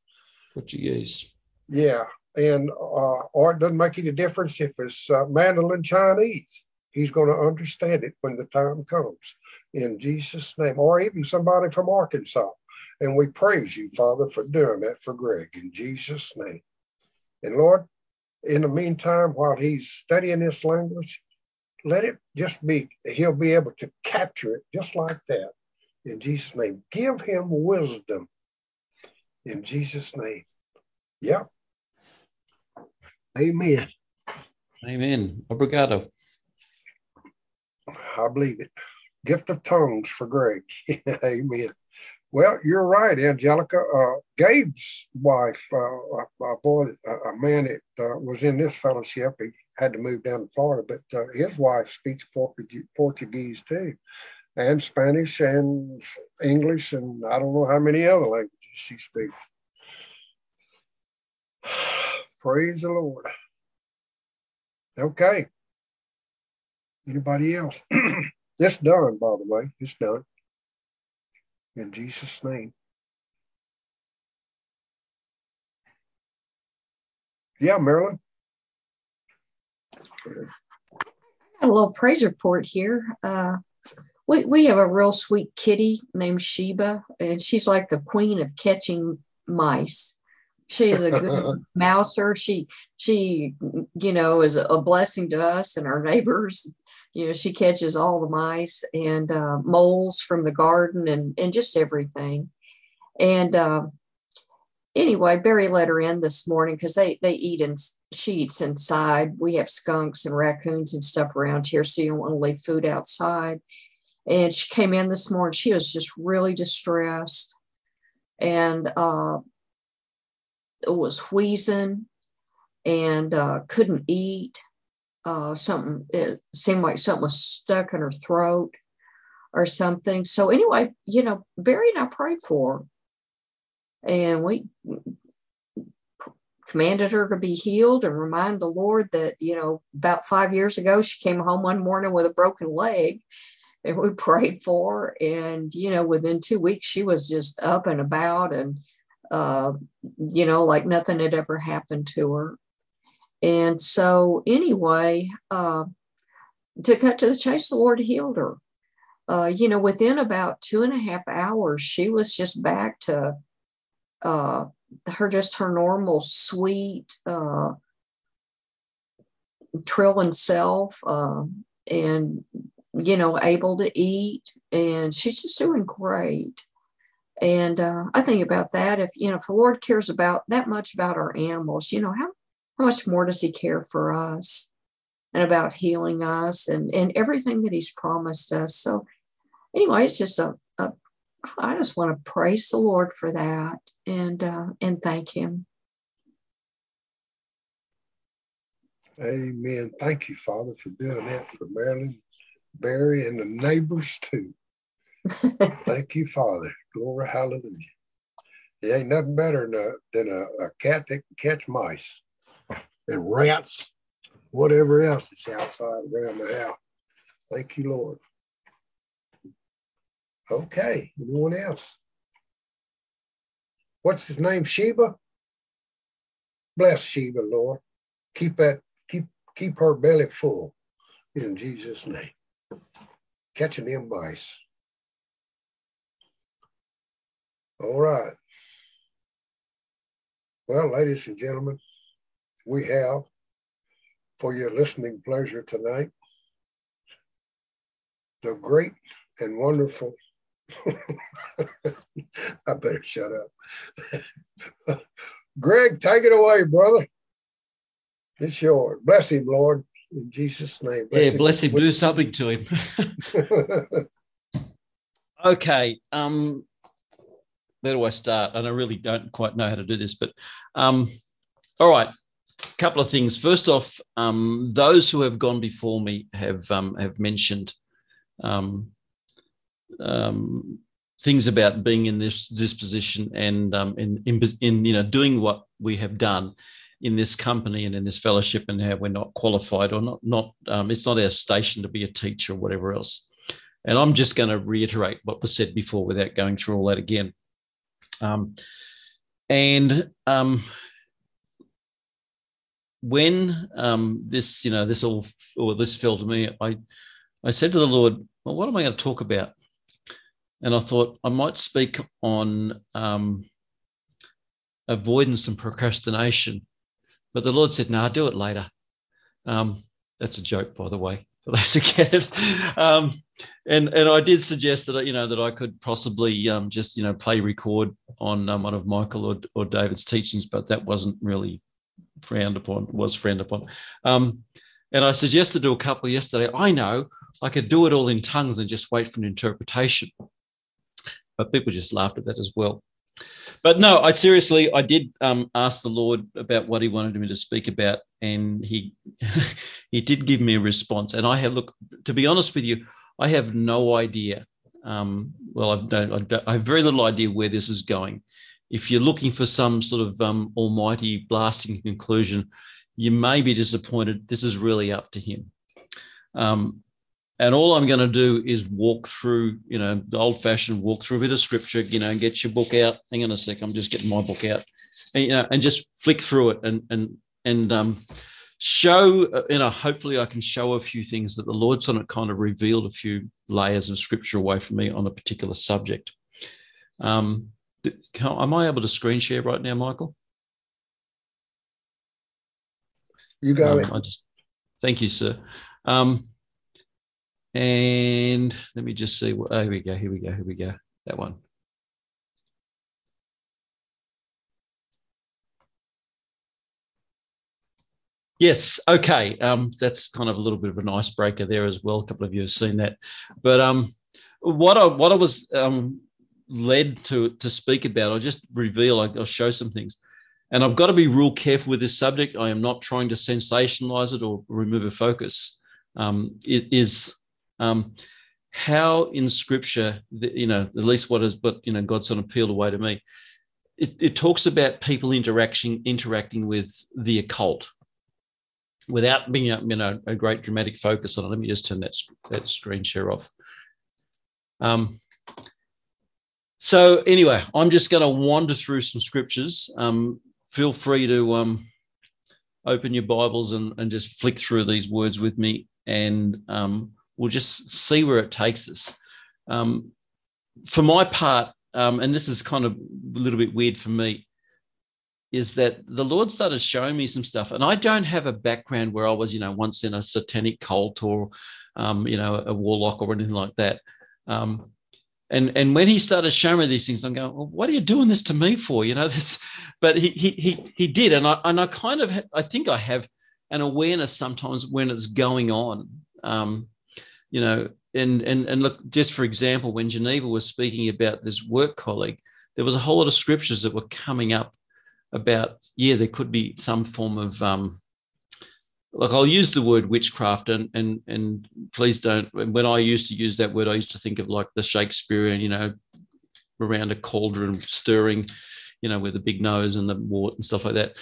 Yeah. And, or it doesn't make any difference if it's Mandarin Chinese. He's going to understand it when the time comes in Jesus' name, or even somebody from Arkansas. And we praise you, Father, for doing that for Greg in Jesus' name. And Lord, in the meantime, while he's studying this language, let it just be, he'll be able to capture it just like that in Jesus' name. Give him wisdom in Jesus' name. Yep. Amen. Amen. Obrigado. I believe it. Gift of tongues for Greg. Amen. Well, you're right, Angelica. Gabe's wife, a man that was in this fellowship, he had to move down to Florida, but his wife speaks Portuguese too, and Spanish and English, and I don't know how many other languages she speaks. Praise the Lord. Okay. Anybody else? It's done, by the way. It's done. In Jesus' name. Yeah, Marilyn. a little praise report here. We have a real sweet kitty named Sheba, and she's like the queen of catching mice. She is a good mouser. She is a blessing to us and our neighbors. She catches all the mice and moles from the garden and just everything. And anyway, Barry let her in this morning because they eat in sheets inside. We have skunks and raccoons and stuff around here, so you don't want to leave food outside. And she came in this morning. She was just really distressed and was wheezing and couldn't eat. It seemed like something was stuck in her throat or something. So anyway, Barry and I prayed for her. And we commanded her to be healed and remind the Lord that, about 5 years ago, she came home one morning with a broken leg and we prayed for her. And, within 2 weeks, she was just up and about and, like nothing had ever happened to her. And so anyway, to cut to the chase, the Lord healed her. Within about 2.5 hours, she was just back to her normal sweet trilling self and able to eat, and she's just doing great. And I think about that, if the Lord cares about that much about our animals, how much more does he care for us and about healing us and everything that he's promised us. So anyway, it's just I just want to praise the Lord for that and thank him. Amen. Thank you, Father, for doing that for Marilyn, Barry, and the neighbors too. Thank you, Father. Glory, hallelujah. It ain't nothing better than a cat that can catch mice and rats, whatever else is outside around the house. Thank you, Lord. Okay, anyone else? What's his name? Sheba? Bless Sheba, Lord. Keep her belly full in Jesus' name. Catching them mice. All right. Well, ladies and gentlemen, we have, for your listening pleasure tonight, the great and wonderful I better shut up. Greg, take it away, brother. It's yours. Bless him, Lord, in Jesus' name. Bless him. Do something to him. Okay. Where do I start? And I really don't quite know how to do this, but all right. A couple of things. First off, those who have gone before me have mentioned things about being in this position and in doing what we have done in this company and in this fellowship, and how we're not qualified or not it's not our station to be a teacher or whatever else. And I'm just going to reiterate what was said before without going through all that again. When this fell to me, I said to the Lord, well, what am I going to talk about? And I thought I might speak on avoidance and procrastination. But the Lord said, no, do it later. That's a joke, by the way, for those who get it. And I did suggest that, that I could possibly just, play record on one of Michael or David's teachings, but that wasn't really frowned upon. And I suggested to a couple yesterday, I know I could do it all in tongues and just wait for an interpretation. But people just laughed at that as well. But no, I did ask the Lord about what he wanted me to speak about, and he did give me a response. And I to be honest with you, I have no idea. I have very little idea where this is going. If you're looking for some sort of almighty blasting conclusion, you may be disappointed. This is really up to him. And all I'm going to do is walk through, the old-fashioned walk through a bit of scripture, and get your book out. Hang on a sec, I'm just getting my book out, and just flick through it and show, hopefully I can show a few things that the Lord's on it kind of revealed a few layers of scripture away from me on a particular subject. Am I able to screen share right now, Michael? You got it. Thank you, sir. And let me just see. Here we go. That one. Yes. Okay. That's kind of a little bit of an icebreaker there as well. A couple of you have seen that. But what I was led to speak about, I'll just reveal. I'll show some things. And I've got to be real careful with this subject. I am not trying to sensationalize it or remove a focus. It is how in Scripture, at least what God's on appealed away to me. It talks about people interacting with the occult without being a great dramatic focus on it. Let me just turn that screen share off. So anyway, I'm just going to wander through some scriptures. Feel free to open your Bibles and just flick through these words with me, and we'll just see where it takes us. For my part, and this is kind of a little bit weird for me, is that the Lord started showing me some stuff, and I don't have a background where I was, once in a satanic cult or, a warlock or anything like that. And when he started showing me these things, I'm going, well, what are you doing this to me for? This, but he did. And I kind of, I think I have an awareness sometimes when it's going on, and look, just for example, when Geneva was speaking about this work colleague, there was a whole lot of scriptures that were coming up about, there could be some form of, I'll use the word witchcraft, and please don't. When I used to use that word, I used to think of like the Shakespearean, around a cauldron stirring, with the big nose and the wart and stuff like that.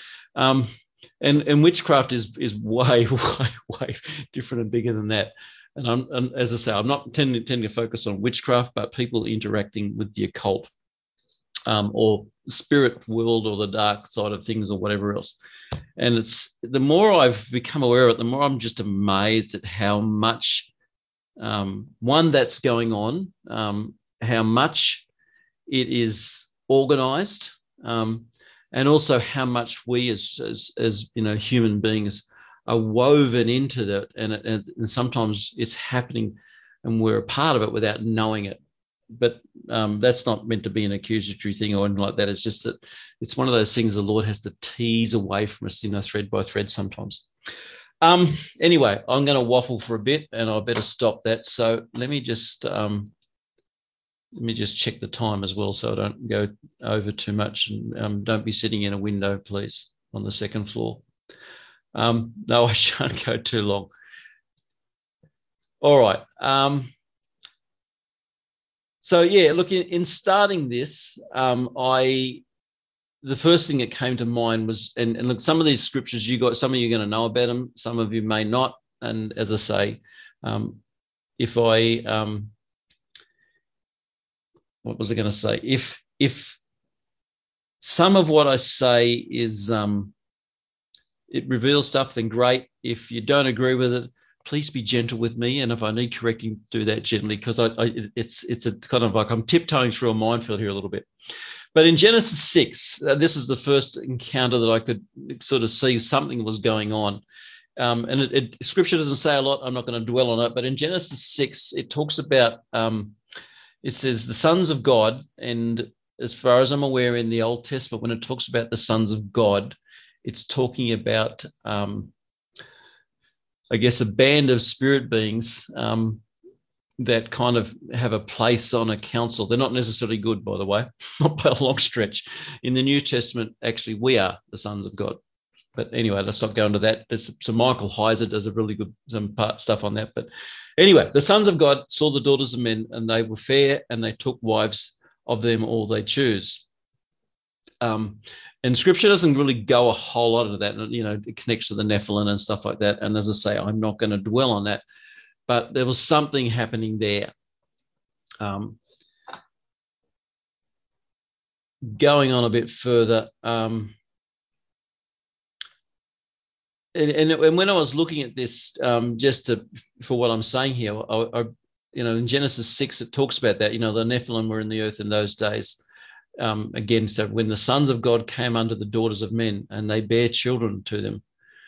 And witchcraft is way, way, way different and bigger than that. And as I say, I'm not tending to focus on witchcraft, but people interacting with the occult, or spirit world, or the dark side of things, or whatever else. And it's the more I've become aware of it, the more I'm just amazed at how much that's going on, how much it is organized, and also how much we as human beings are woven into that, and sometimes it's happening and we're a part of it without knowing it. But that's not meant to be an accusatory thing or anything like that. It's just that it's one of those things the Lord has to tease away from us, thread by thread sometimes. Anyway, I'm going to waffle for a bit, and I better stop that. So let me just check the time as well, so I don't go over too much, and don't be sitting in a window, please, on the second floor. No, I shan't go too long. All right. So look, in starting this, the first thing that came to mind was, and look, some of these scriptures some of you are going to know about them, some of you may not. And as I say, if I, what was I going to say? If some of what I say is, it reveals stuff, then great. If you don't agree with it, please be gentle with me, and if I need correcting, do that gently, because it's a kind of like I'm tiptoeing through a minefield here a little bit. But in Genesis 6, this is the first encounter that I could sort of see something was going on. And Scripture doesn't say a lot. I'm not going to dwell on it. But in Genesis 6, it talks about, it says the sons of God. And as far as I'm aware, in the Old Testament, when it talks about the sons of God, it's talking about, I guess, a band of spirit beings that kind of have a place on a council. They're not necessarily good, by the way, not by a long stretch. In the New Testament, actually, we are the sons of God. But anyway, let's not go into that. So Michael Heiser does a really good stuff on that. But anyway, the sons of God saw the daughters of men, and they were fair, and they took wives of them all they choose. And Scripture doesn't really go a whole lot into that. It connects to the Nephilim and stuff like that. And as I say, I'm not going to dwell on that. But there was something happening there. Going on a bit further, and when I was looking at this, for what I'm saying here, in Genesis 6, it talks about that, the Nephilim were in the earth in those days. Again, so when the sons of God came unto the daughters of men and they bare children to them,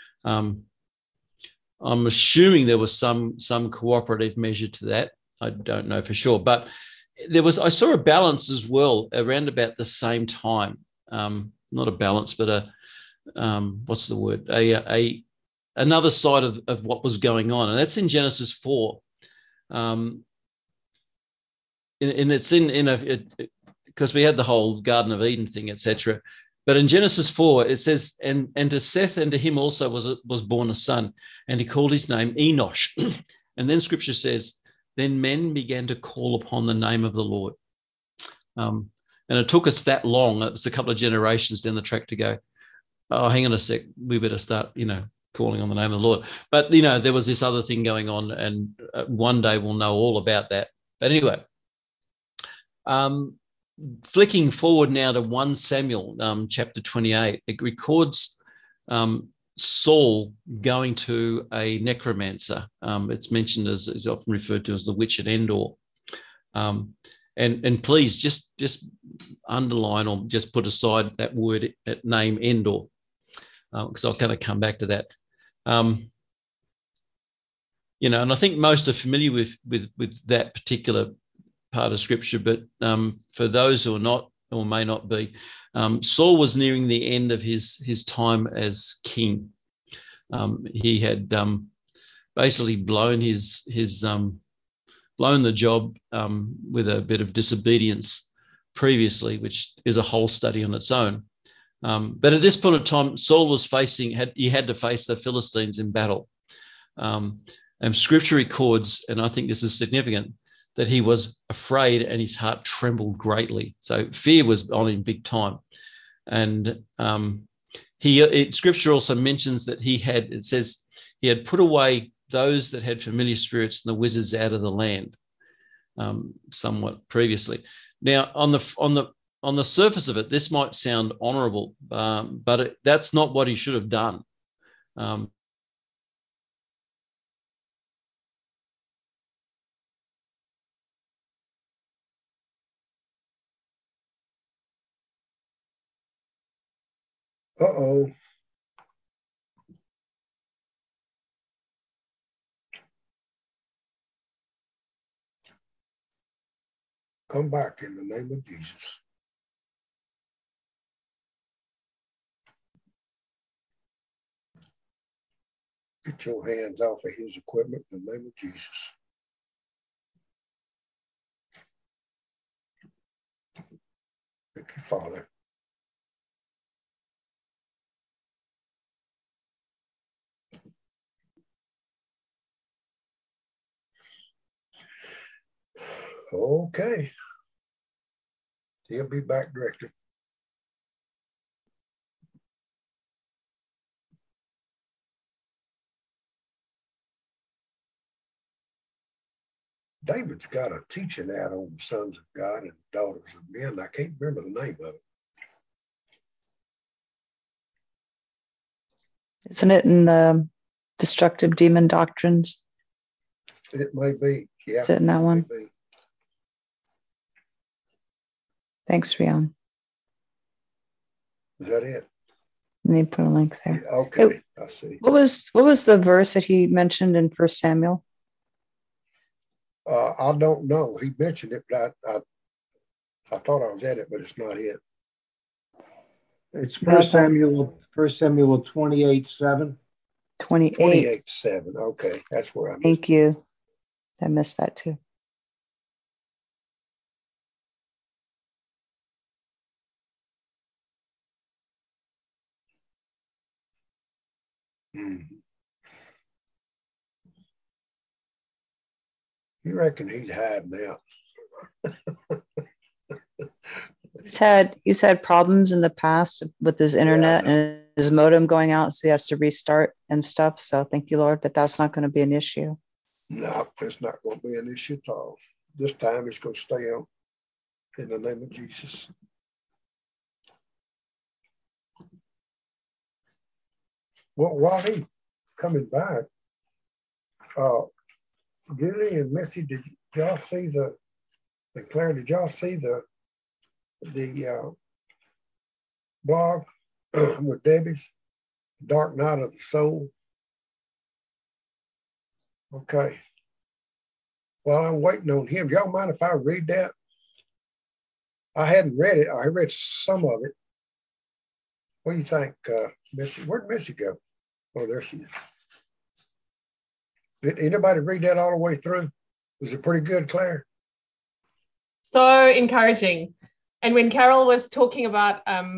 I'm assuming there was some cooperative measure to that. I don't know for sure, but I saw a balance as well around about the same time. Not a balance, but what's the word? Another side of what was going on, and that's in Genesis 4. And it's because we had the whole Garden of Eden thing, etc. But in Genesis 4, it says, and to Seth and to him also was born a son, and he called his name Enosh. And then Scripture says, then men began to call upon the name of the Lord. And it took us that long. It was a couple of generations down the track to go, oh, hang on a sec, we better start, calling on the name of the Lord. But, there was this other thing going on, and one day we'll know all about that. But anyway, flicking forward now to 1 Samuel chapter 28, it records Saul going to a necromancer. It's mentioned is often referred to as the witch at Endor. And please just underline or just put aside that word, that name Endor, because I'll kind of come back to that. And I think most are familiar with that particular part of Scripture, but for those who are not or may not be, Saul was nearing the end of his time as king. He had basically blown blown the job with a bit of disobedience previously, which is a whole study on its own. But at this point of time, Saul was he had to face the Philistines in battle. And Scripture records, and I think this is significant, that he was afraid and his heart trembled greatly. So fear was on him big time. And Scripture also mentions that it says he had put away those that had familiar spirits and the wizards out of the land, somewhat previously. Now, on the surface of it, this might sound honourable, but that's not what he should have done. Uh-oh. Come back in the name of Jesus. Get your hands off of his equipment in the name of Jesus. Thank you, Father. Okay. He'll be back directly. David's got a teaching out on the sons of God and daughters of men. I can't remember the name of it. Isn't it in Destructive Demon Doctrines? It may be. Yeah. Is it in that one? Thanks, Rion. Is that it? Let me put a link there. Yeah, okay, I see. What was the verse that he mentioned in 1 Samuel? I don't know. He mentioned it, but I thought I was at it, but it's not it. It's 1 Samuel 28:7. 28:7. Okay, that's where I missed. Thank you. I missed that too. You reckon he's hiding out? He's had problems in the past with his internet and his modem going out, so he has to restart and stuff. So thank you, Lord, that's not going to be an issue. No, it's not going to be an issue at all. This time it's going to stay on in the name of Jesus. Well, while coming back, Julie and Missy, did y'all see Claire, did y'all see the blog with Debbie's Dark Night of the Soul? Okay. While I'm waiting on him, do y'all mind if I read that? I hadn't read it. I read some of it. What do you think, Missy? Where'd Missy go? Oh, there she is. Did anybody read that all the way through? Was it pretty good, Claire? So encouraging. And when Carol was talking about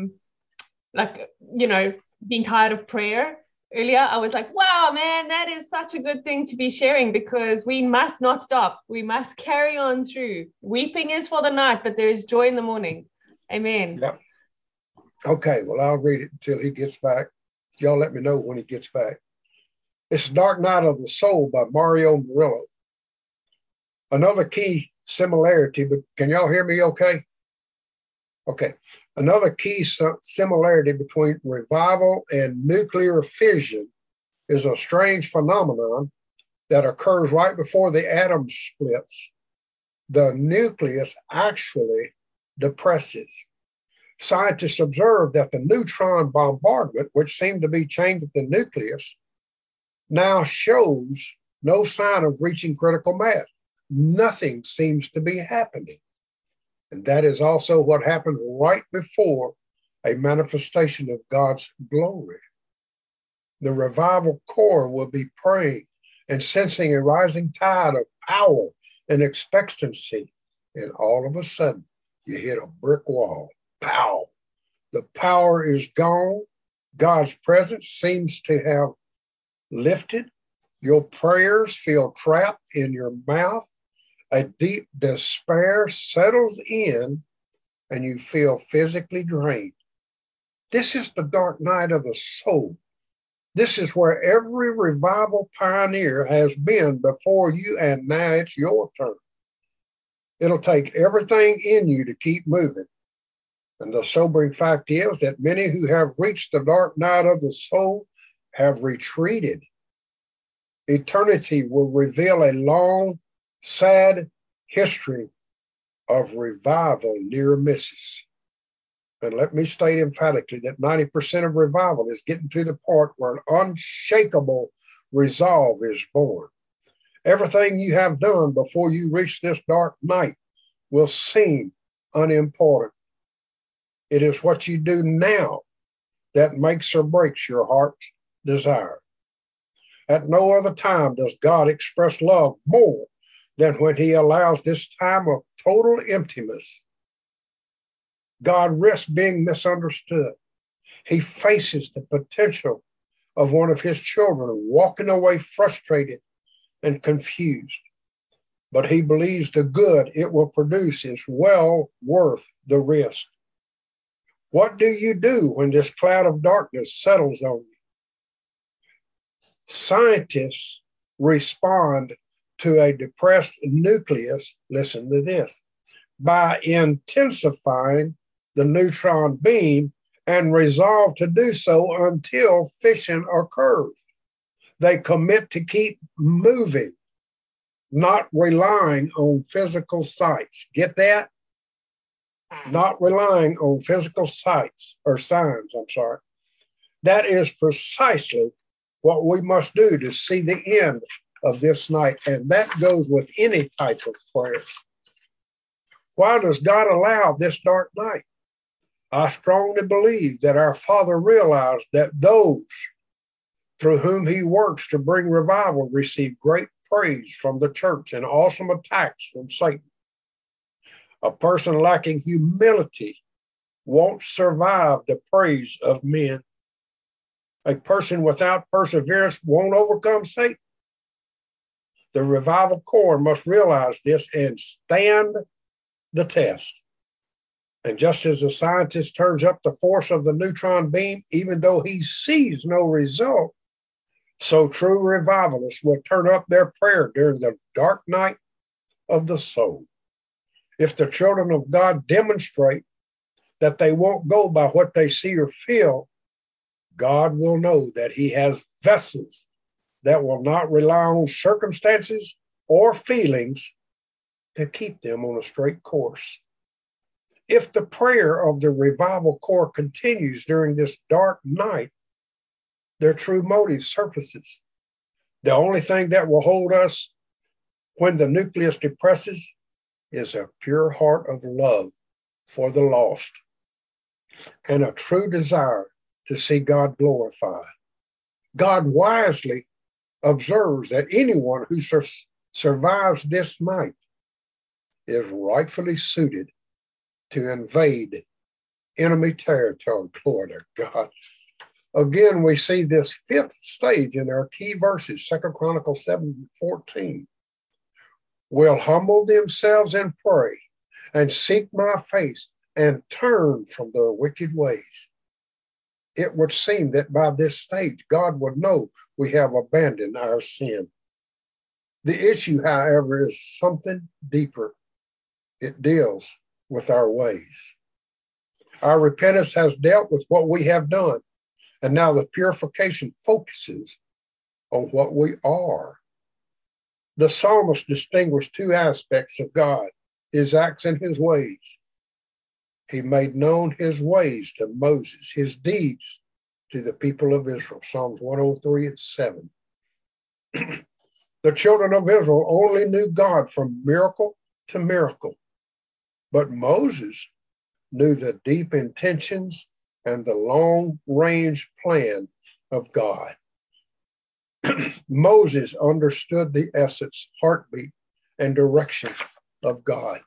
being tired of prayer earlier, I was like, wow, man, that is such a good thing to be sharing, because we must not stop. We must carry on through. Weeping is for the night, but there is joy in the morning. Amen. Yep. Okay, well, I'll read it until he gets back. Y'all let me know when he gets back. It's Dark Night of the Soul by Mario Murillo. Another key similarity, but can y'all hear me okay? Okay. Another key similarity between revival and nuclear fission is a strange phenomenon that occurs right before the atom splits. The nucleus actually depresses. Scientists observe that the neutron bombardment, which seemed to be chained at the nucleus, now shows no sign of reaching critical mass. Nothing seems to be happening. And that is also what happens right before a manifestation of God's glory. The revival core will be praying and sensing a rising tide of power and expectancy. And all of a sudden, you hit a brick wall. Pow! The power is gone. God's presence seems to have lifted. Your prayers feel trapped in your mouth. A deep despair settles in and you feel physically drained. This is the dark night of the soul. This is where every revival pioneer has been before you, and now it's your turn. It'll take everything in you to keep moving. And the sobering fact is that many who have reached the dark night of the soul have retreated. Eternity will reveal a long, sad history of revival near misses. And let me state emphatically that 90% of revival is getting to the part where an unshakable resolve is born. Everything you have done before you reach this dark night will seem unimportant. It is what you do now that makes or breaks your heart's desire. At no other time does God express love more than when he allows this time of total emptiness. God risks being misunderstood. He faces the potential of one of his children walking away frustrated and confused. But he believes the good it will produce is well worth the risk. What do you do when this cloud of darkness settles on you? Scientists respond to a depressed nucleus, listen to this, by intensifying the neutron beam and resolve to do so until fission occurs. They commit to keep moving, not relying on physical sights. Get that? Not relying on physical sights or signs, I'm sorry. That is precisely what we must do to see the end of this night. And that goes with any type of prayer. Why does God allow this dark night? I strongly believe that our Father realized that those through whom he works to bring revival receive great praise from the church and awesome attacks from Satan. A person lacking humility won't survive the praise of men. A person without perseverance won't overcome Satan. The revival core must realize this and stand the test. And just as a scientist turns up the force of the neutron beam, even though he sees no result, so true revivalists will turn up their prayer during the dark night of the soul. If the children of God demonstrate that they won't go by what they see or feel, God will know that he has vessels that will not rely on circumstances or feelings to keep them on a straight course. If the prayer of the Revival Corps continues during this dark night, their true motive surfaces. The only thing that will hold us when the nucleus depresses is a pure heart of love for the lost and a true desire to see God glorified. God wisely observes that anyone who survives this night is rightfully suited to invade enemy territory. Glory to God. Again, we see this fifth stage in our key verses, 2 Chronicles 7:14. Will humble themselves and pray and seek my face and turn from their wicked ways. It would seem that by this stage, God would know we have abandoned our sin. The issue, however, is something deeper. It deals with our ways. Our repentance has dealt with what we have done, and now the purification focuses on what we are. The psalmist distinguished two aspects of God, his acts and his ways. He made known his ways to Moses, his deeds to the people of Israel, Psalms 103:7. The children of Israel only knew God from miracle to miracle, but Moses knew the deep intentions and the long-range plan of God. Moses understood the essence, heartbeat, and direction of God.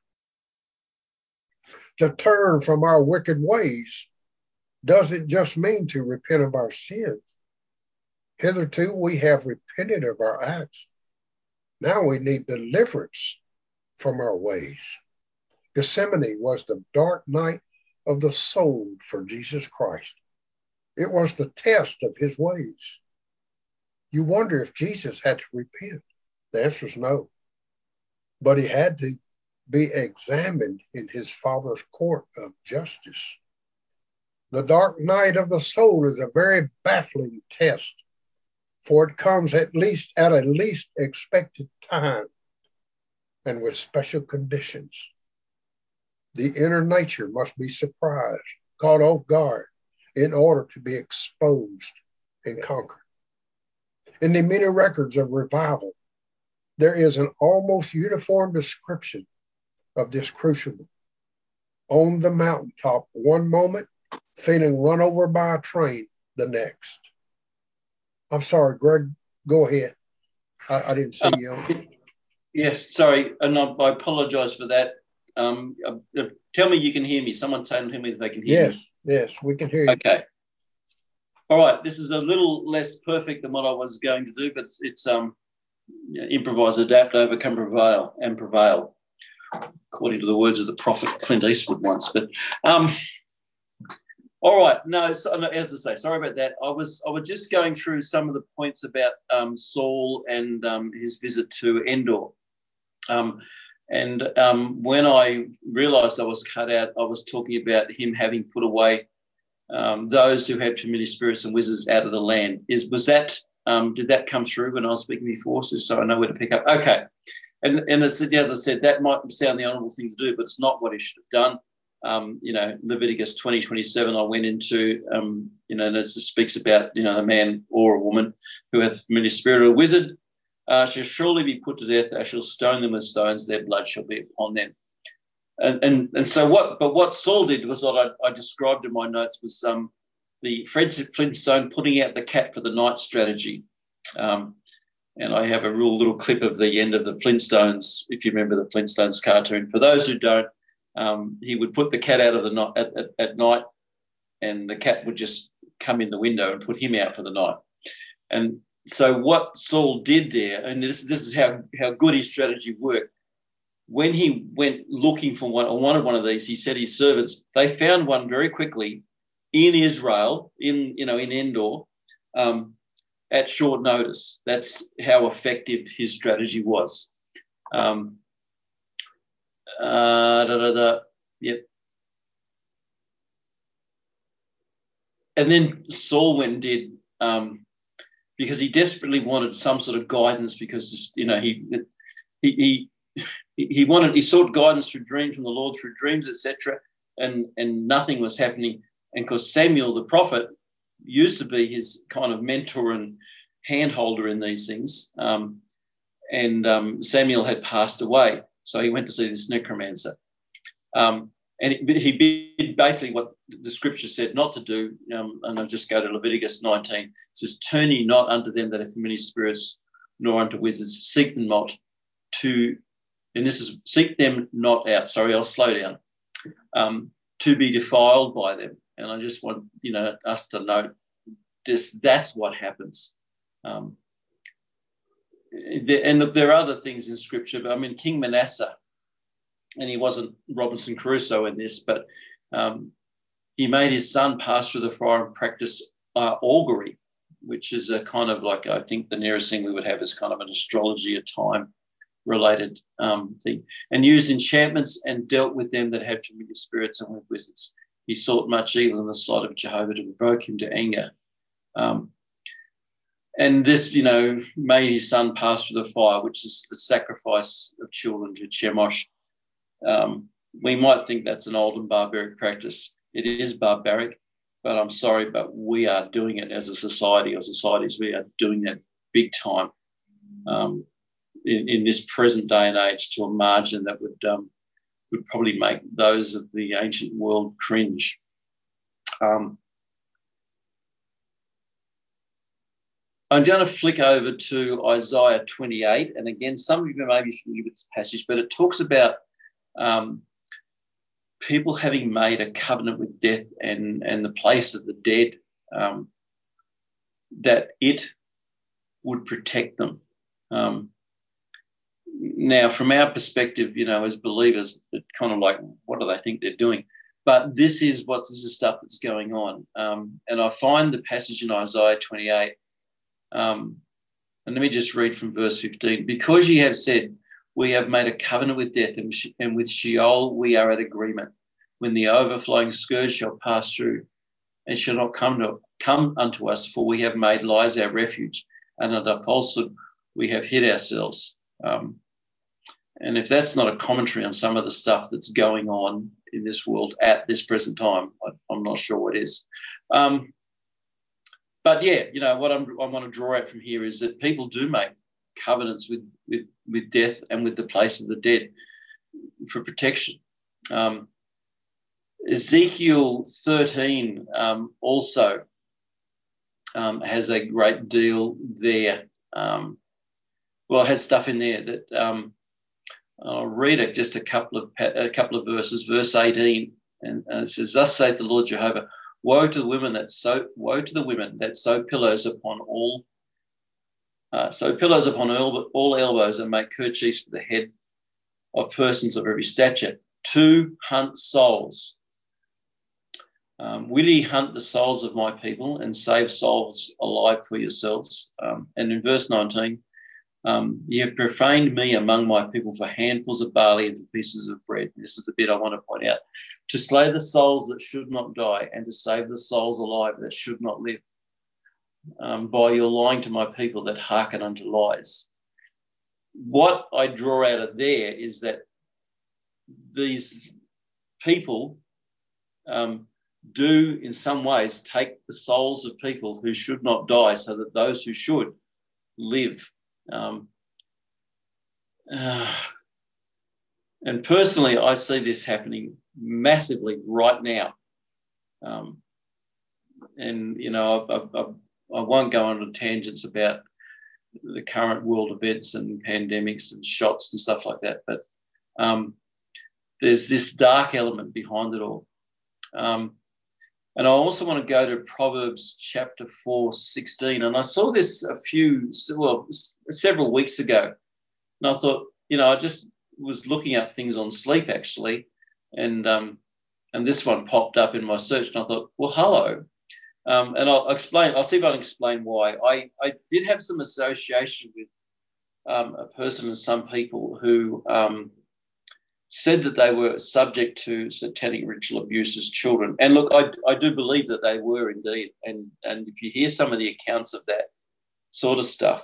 To turn from our wicked ways doesn't just mean to repent of our sins. Hitherto, we have repented of our acts. Now we need deliverance from our ways. Gethsemane was the dark night of the soul for Jesus Christ. It was the test of his ways. You wonder if Jesus had to repent. The answer is no. But he had to be examined in his Father's court of justice. The dark night of the soul is a very baffling test, for it comes at a least expected time and with special conditions. The inner nature must be surprised, caught off guard, in order to be exposed and conquered. In the many records of revival, there is an almost uniform description of this crucible. On the mountaintop, one moment, feeling run over by a train the next. I'm sorry, Greg, go ahead. I didn't see you. Yes, sorry, and I apologize for that. Tell me you can hear me. Someone tell me if they can hear me. Yes, we can hear you. Okay. All right, this is a little less perfect than what I was going to do, but it's improvise, adapt, overcome, prevail, according to the words of the prophet Clint Eastwood once. But all right, no, as I say, sorry about that. I was just going through some of the points about Saul and his visit to Endor. When I realised I was cut out, I was talking about him having put away those who had familiar spirits and wizards out of the land. Did that come through when I was speaking before? So I know where to pick up. Okay. And as I said, that might sound the honourable thing to do, but it's not what he should have done. Leviticus 20:27, I went into, and it speaks about, a man or a woman who hath a familiar spirit or a wizard shall surely be put to death. I shall stone them with stones. Their blood shall be upon them. And so what Saul did was what I described in my notes was the Fred Flintstone putting out the cat for the night strategy. And I have a real little clip of the end of the Flintstones, if you remember the Flintstones cartoon. For those who don't, he would put the cat out of the night at night, and the cat would just come in the window and put him out for the night. And so what Saul did there, and this is how good his strategy worked. When he went looking for one of these, he said his servants, they found one very quickly in Israel, in Endor, at short notice. That's how effective his strategy was. Yep. And then Saul went and did because he desperately wanted some sort of guidance, because he sought guidance through dreams from the Lord, through dreams, etc., and nothing was happening. And because Samuel the prophet used to be his kind of mentor and handholder in these things, Samuel had passed away, so he went to see this necromancer, and he did basically what the scripture said not to do. And I'll just go to Leviticus 19. It says, "Turn ye not unto them that have familiar spirits, nor unto wizards. Seek them not to," and this is, seek them not out. Sorry, I'll slow down. To be defiled by them. And I just want us to note this. That's what happens. And look, there are other things in scripture, but I mean, King Manasseh, and he wasn't Robinson Crusoe in this, but he made his son pass through the fire and practice augury, which is a kind of like, I think the nearest thing we would have is kind of an astrology, a time related thing, and used enchantments and dealt with them that had familiar spirits and with wizards. He sought much evil in the sight of Jehovah to provoke him to anger. And this, made his son pass through the fire, which is the sacrifice of children to Chemosh. We might think that's an old and barbaric practice. It is barbaric, but I'm sorry, but we are doing it as a society, or societies, we are doing that big time in this present day and age, to a margin that would probably make those of the ancient world cringe. I'm going to flick over to Isaiah 28. And again, some of you may be familiar with this passage, but it talks about people having made a covenant with death and the place of the dead, that it would protect them. Now, from our perspective, as believers, it's kind of like, what do they think they're doing? But this is stuff that's going on. And I find the passage in Isaiah 28, and let me just read from verse 15. "Because ye have said, we have made a covenant with death, and with Sheol we are at agreement. When the overflowing scourge shall pass through, and shall not come unto us, for we have made lies our refuge, and under falsehood we have hid ourselves." And if that's not a commentary on some of the stuff that's going on in this world at this present time, I'm not sure what is. But yeah, what I want to draw out from here is that people do make covenants with death and with the place of the dead for protection. Ezekiel 13 also has a great deal there. It has stuff in there that I'll read it, just a couple of verses. Verse 18, and it says, "Thus saith the Lord Jehovah, woe to the women that sew pillows upon all elbows, and make kerchiefs for the head of persons of every stature, to hunt souls. Will ye hunt the souls of my people and save souls alive for yourselves?" And in verse 19, "Ye have profaned me among my people for handfuls of barley and for pieces of bread." This is the bit I want to point out. "To slay the souls that should not die, and to save the souls alive that should not live, by your lying to my people that hearken unto lies." What I draw out of there is that these people do in some ways take the souls of people who should not die, so that those who should live. And personally, I see this happening massively right now. And I won't go on tangents about the current world events and pandemics and shots and stuff like that, but there's this dark element behind it all. And I also want to go to Proverbs chapter 4:16. And I saw this several weeks ago. And I thought, I just was looking up things on sleep actually. And this one popped up in my search. And I thought, well, hello. And I'll see if I can explain why. I did have some association with a person and some people who said that they were subject to satanic ritual abuse as children. And look, I do believe that they were indeed. And if you hear some of the accounts of that, sort of stuff,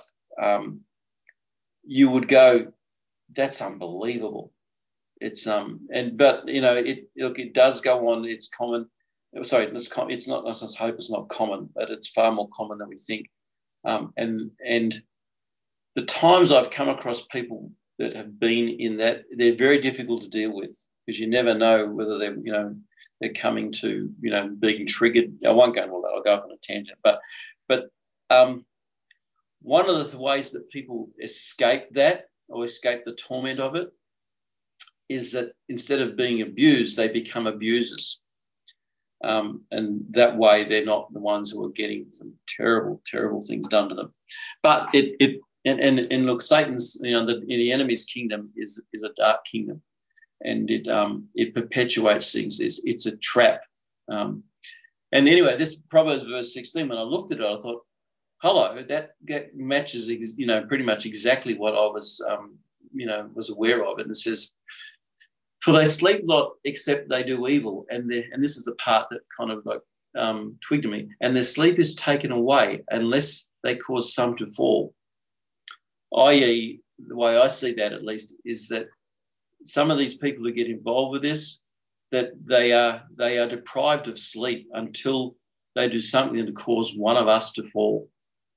you would go, that's unbelievable. It's but you know, it does go on. It's common. Sorry, it's not. I hope it's not common, but it's far more common than we think. And the times I've come across people that have been in that, they're very difficult to deal with, because you never know whether they're coming to, being triggered. I won't go into all that. I'll go off on a tangent. But one of the ways that people escape that, or escape the torment of it, is that instead of being abused, they become abusers. And that way they're not the ones who are getting some terrible, terrible things done to them. But and look, Satan's, in the enemy's kingdom is a dark kingdom, and it perpetuates things. It's a trap. And anyway, this Proverbs verse 16, when I looked at it, I thought, hello, that matches, pretty much exactly what I was, was aware of. And it says, for they sleep not except they do evil. And this is the part that kind of like twigged to me. And their sleep is taken away unless they cause some to fall. I.e., the way I see that, at least, is that some of these people who get involved with this, that they are deprived of sleep until they do something to cause one of us to fall.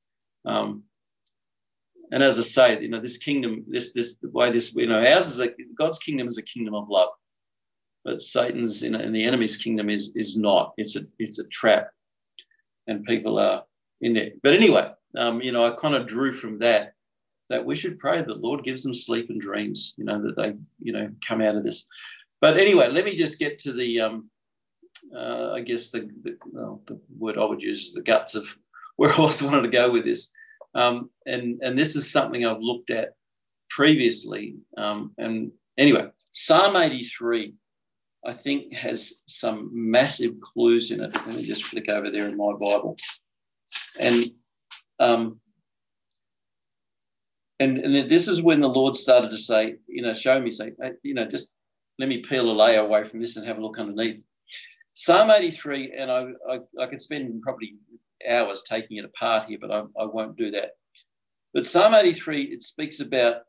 And as I say, this kingdom, the way this, ours is God's kingdom is a kingdom of love, but Satan's and the enemy's kingdom is not. It's a trap, and people are in there. But anyway, I kind of drew from that we should pray that the Lord gives them sleep and dreams, that they, come out of this. But anyway, let me just get to the, I guess the word I would use is the guts of where I also wanted to go with this. And this is something I've looked at previously. And anyway, Psalm 83, I think, has some massive clues in it. Let me just flick over there in my Bible. And this is when the Lord started to say, show me, say, just let me peel a layer away from this and have a look underneath. Psalm 83, and I could spend probably hours taking it apart here, but I won't do that. But Psalm 83, it speaks about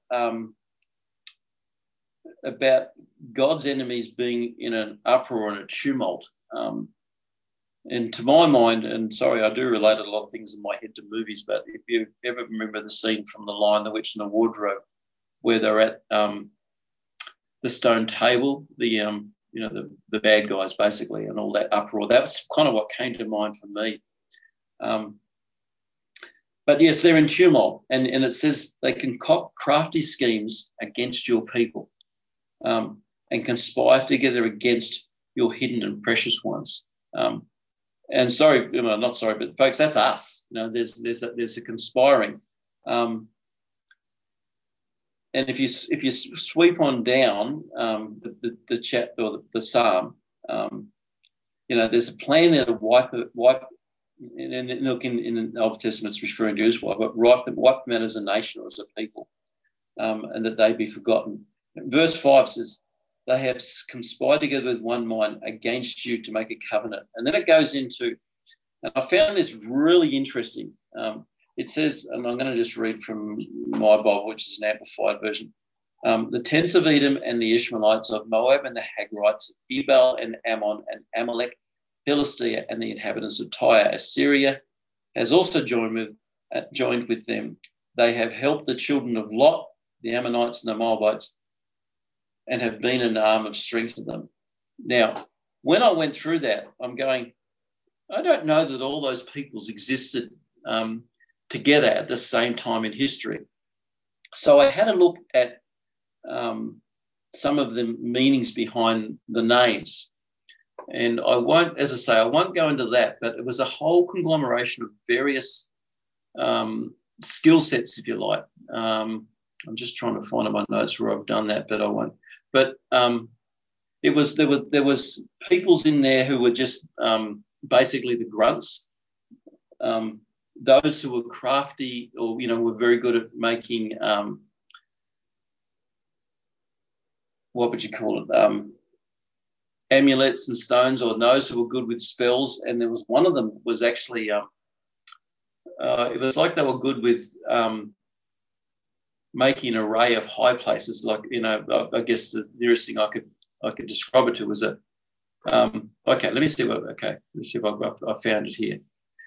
God's enemies being in an uproar and a tumult. And to my mind, and sorry, I do relate a lot of things in my head to movies, but if you ever remember the scene from The Lion, the Witch, and the Wardrobe, where they're at the stone table, the bad guys basically, and all that uproar, that's kind of what came to mind for me. But yes, they're in tumult, and it says they concoct crafty schemes against your people, and conspire together against your hidden and precious ones. And sorry, not sorry, but folks, that's us. There's a conspiring. And if you sweep on down the chat or the psalm, there's a plan there to wipe. And look, in the Old Testament, it's referring to Israel, but wipe them out as a nation or as a people, and that they be forgotten. Verse 5 says, they have conspired together with one mind against you to make a covenant. And then it goes into, and I found this really interesting. It says, and I'm going to just read from my Bible, which is an amplified version. The tents of Edom and the Ishmaelites, of Moab and the Hagrites, Ebal and Ammon and Amalek, Philistia and the inhabitants of Tyre, Assyria has also joined with them. They have helped the children of Lot, the Ammonites and the Moabites, and have been an arm of strength to them. Now, when I went through that, I'm going, I don't know that all those peoples existed together at the same time in history. So I had a look at some of the meanings behind the names. And I won't go into that, but it was a whole conglomeration of various skill sets, if you like. I'm just trying to find in my notes where I've done that, but I won't. But there was peoples in there who were just basically the grunts. Those who were crafty or were very good at making what would you call it? Amulets and stones, or those who were good with spells. And there was one of them was actually it was like they were good with making an array of high places. Like, I guess the nearest thing I could describe it to was a. Okay, let's see if I found it here.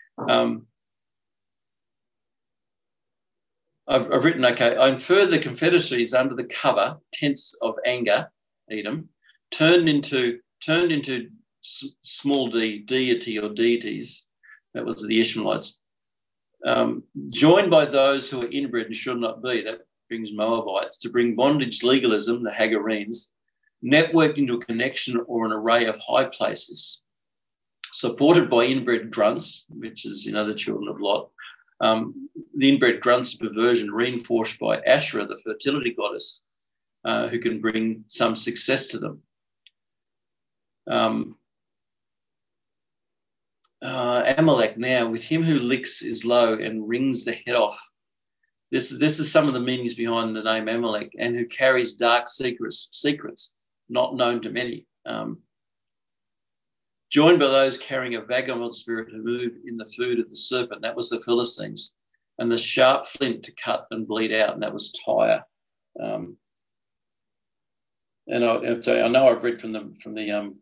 I've written, okay, I infer the confederacies under the cover, tents of anger, Edom, turned into small d, deity or deities, that was the Ishmaelites, joined by those who are inbred and should not be, that brings Moabites, to bring bondage legalism, the Hagarenes, networked into a connection or an array of high places, supported by inbred grunts, which is, the children of Lot, the inbred grunts perversion reinforced by Asherah, the fertility goddess, who can bring some success to them. Amalek now, with him who licks is low and wrings the head off. This is some of the meanings behind the name Amalek, and who carries dark secrets not known to many. Joined by those carrying a vagabond spirit who move in the food of the serpent, that was the Philistines, and the sharp flint to cut and bleed out, and that was Tyre. And I know I've read from the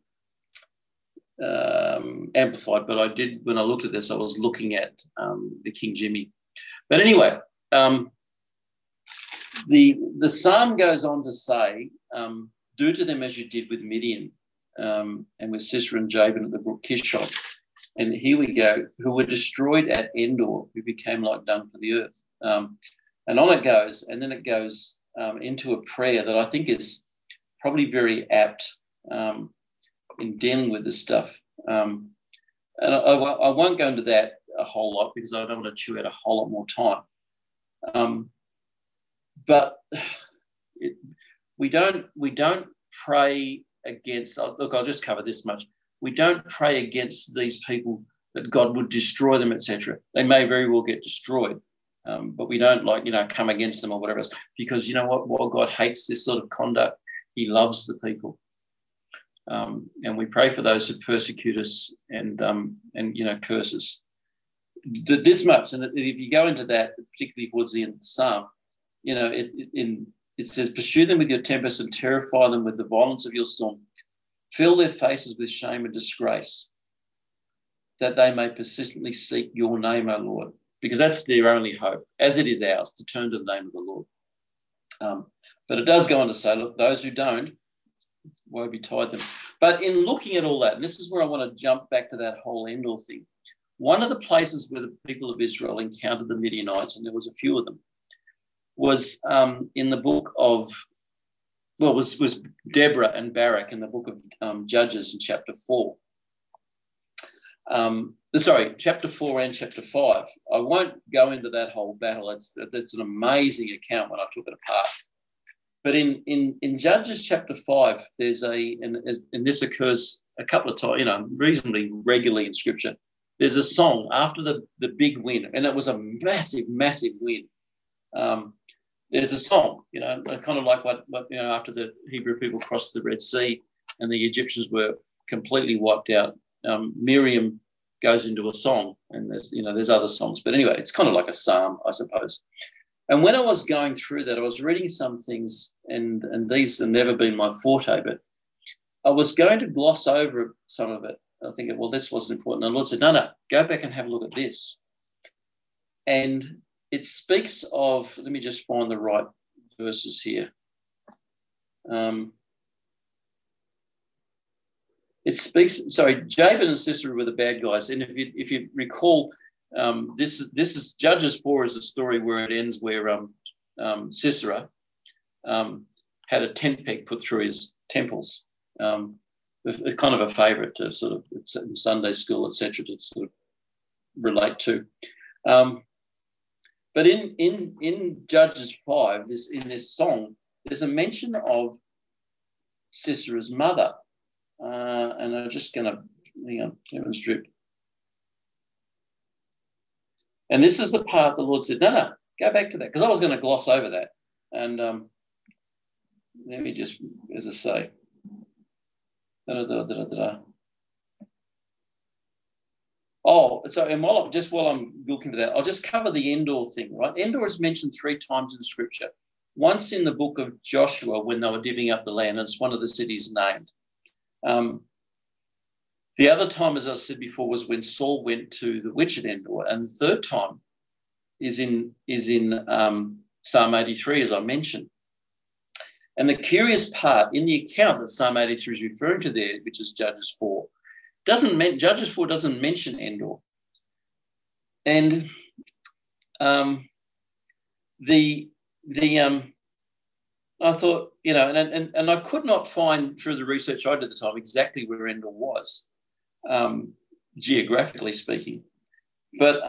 Amplified, but I did, when I looked at this, I was looking at the King Jimmy. But anyway, the psalm goes on to say, do to them as you did with Midian, and with Sisera and Jabin at the brook Kishon. And here we go, who were destroyed at Endor, who became like dung for the earth. And on it goes, and then it goes into a prayer that I think is probably very apt in dealing with this stuff. And I won't go into that a whole lot because I don't want to chew out a whole lot more time. But we don't pray against, look, I'll just cover this much. We don't pray against these people that God would destroy them, etc. They may very well get destroyed, but we don't come against them or whatever else, because you know what? While God hates this sort of conduct, he loves the people. And we pray for those who persecute us and curse us. This much, and if you go into that, particularly towards the end of the psalm, it says, pursue them with your tempest and terrify them with the violence of your storm. Fill their faces with shame and disgrace, that they may persistently seek your name, O Lord, because that's their only hope, as it is ours, to turn to the name of the Lord. But it does go on to say, look, those who don't, woe betide them. But in looking at all that, and this is where I want to jump back to that whole Endor thing, one of the places where the people of Israel encountered the Midianites, and there was a few of them, was in the book of, was Deborah and Barak in the book of Judges in chapter 4. Chapter 4 and chapter 5. I won't go into that whole battle. That's an amazing account when I took it apart. But in Judges chapter 5, there's and this occurs a couple of times, reasonably regularly in Scripture. There's a song after the big win, and it was a massive, massive win. There's a song, kind of like what after the Hebrew people crossed the Red Sea and the Egyptians were completely wiped out. Miriam goes into a song, and there's other songs, but anyway, it's kind of like a psalm, I suppose. And when I was going through that, I was reading some things, and these have never been my forte, but I was going to gloss over some of it. I think, well, this wasn't important. And the Lord said, no, go back and have a look at this. And it speaks of, let me just find the right verses here. It speaks, Jabin and Sisera were the bad guys. And if you recall, this is Judges 4 is a story where it ends where Sisera had a tent peg put through his temples. It's kind of a favourite to sort of in Sunday school, etc., to sort of relate to. But in Judges 5, in this song, there's a mention of Sisera's mother. And I'm just going to, hang on, heaven's dripped. And this is the part the Lord said, no, go back to that, because I was going to gloss over that. And let me just, as I say, Oh, so and while I'm looking for that, I'll just cover the Endor thing, right? Endor is mentioned 3 times in Scripture. Once in the book of Joshua when they were divvying up the land, and it's one of the cities named. The other time, as I said before, was when Saul went to the witch at Endor, and the third time is in Psalm 83, as I mentioned. And the curious part in the account that Psalm 83 is referring to there, which is Judges 4, Judges 4 doesn't mention Endor. And I thought, and I could not find through the research I did at the time exactly where Endor was, geographically speaking. But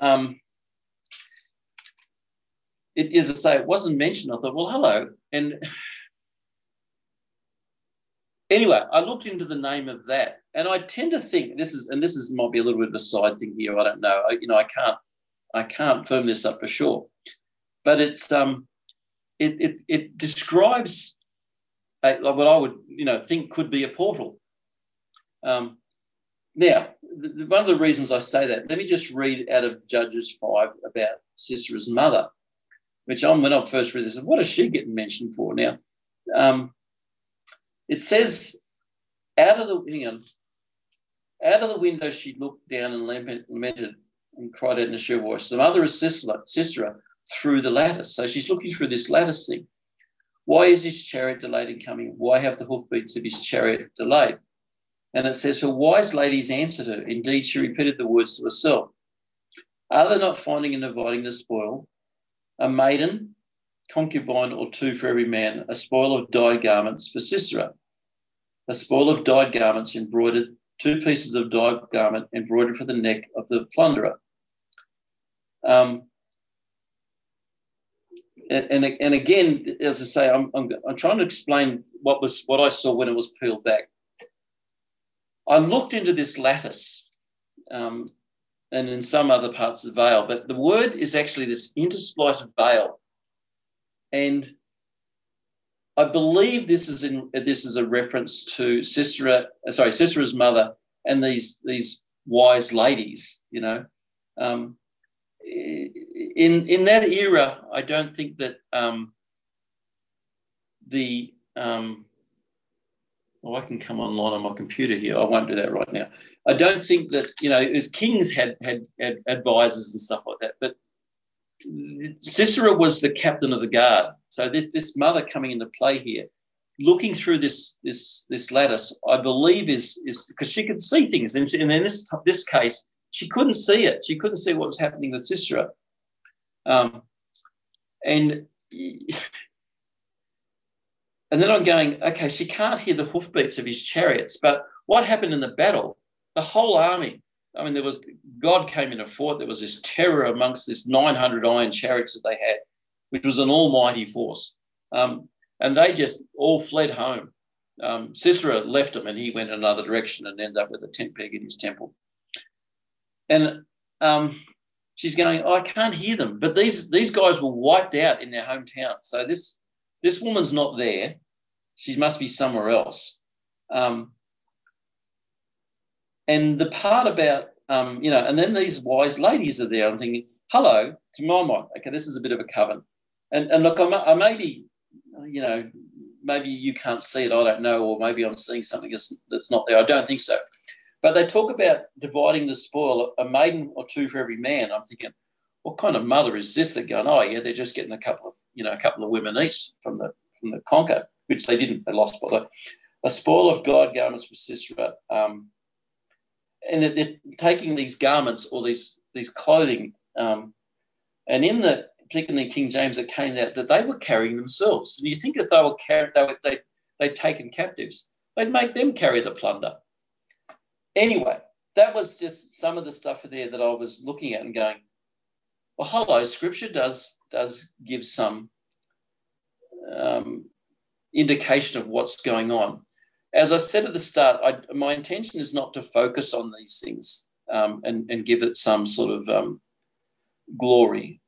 as I say, it wasn't mentioned. I thought, well, hello. And anyway, I looked into the name of that, and I tend to think this might be a little bit of a side thing here. I don't know. I can't firm this up for sure, but it's it describes what I would think could be a portal. Now, one of the reasons I say that, let me just read out of Judges 5 about Sisera's mother, which when I first read this, what is she getting mentioned for now? It says, out of the window she looked down and lamented and cried out in a shrill voice. The mother of Sisera through the lattice. So she's looking through this lattice thing. Why is his chariot delayed in coming? Why have the hoofbeats of his chariot delayed? And it says, her wise ladies answered her. Indeed, she repeated the words to herself. Are they not finding and dividing the spoil? A maiden, concubine, or 2 for every man, a spoil of dyed garments for Sisera. A spoil of dyed garments embroidered, 2 pieces of dyed garment embroidered for the neck of the plunderer. And again, as I say, I'm trying to explain what I saw when it was peeled back. I looked into this lattice, and in some other parts of the veil, but the word is actually this interspliced veil, and I believe this is a reference to Sisera's mother and these wise ladies. In that era, I don't think that I can come online on my computer here. I won't do that right now. I don't think that, as kings had advisors and stuff like that, but Sisera was the captain of the guard. So this mother coming into play here, looking through this lattice, I believe is because she could see things, and in this case, she couldn't see it. She couldn't see what was happening with Sisera, and then I'm going, okay, she can't hear the hoofbeats of his chariots, but what happened in the battle? The whole army. I mean, God came in and fought. There was this terror amongst this 900 iron chariots that they had, which was an almighty force. And they just all fled home. Sisera left them and he went in another direction and ended up with a tent peg in his temple. And she's going, I can't hear them. But these guys were wiped out in their hometown. So this woman's not there. She must be somewhere else. And the part about, and then these wise ladies are there. I'm thinking, hello, to my mind, okay, this is a bit of a coven. And look, I maybe, maybe you can't see it, I don't know, or maybe I'm seeing something that's not there. I don't think so. But they talk about dividing the spoil, a maiden or 2 for every man. I'm thinking, what kind of mother is this? They're going, oh yeah, they're just getting a couple of women each from the conquer, which they didn't. They lost by that. A spoil of dyed garments for Sisera, and they're taking these garments or these clothing, and in particularly King James, it came out that they were carrying themselves. And you think if they'd taken captives, they'd make them carry the plunder. Anyway, that was just some of the stuff there that I was looking at and going, well, hello, Scripture does give some indication of what's going on. As I said at the start, my intention is not to focus on these things and give it some sort of glory.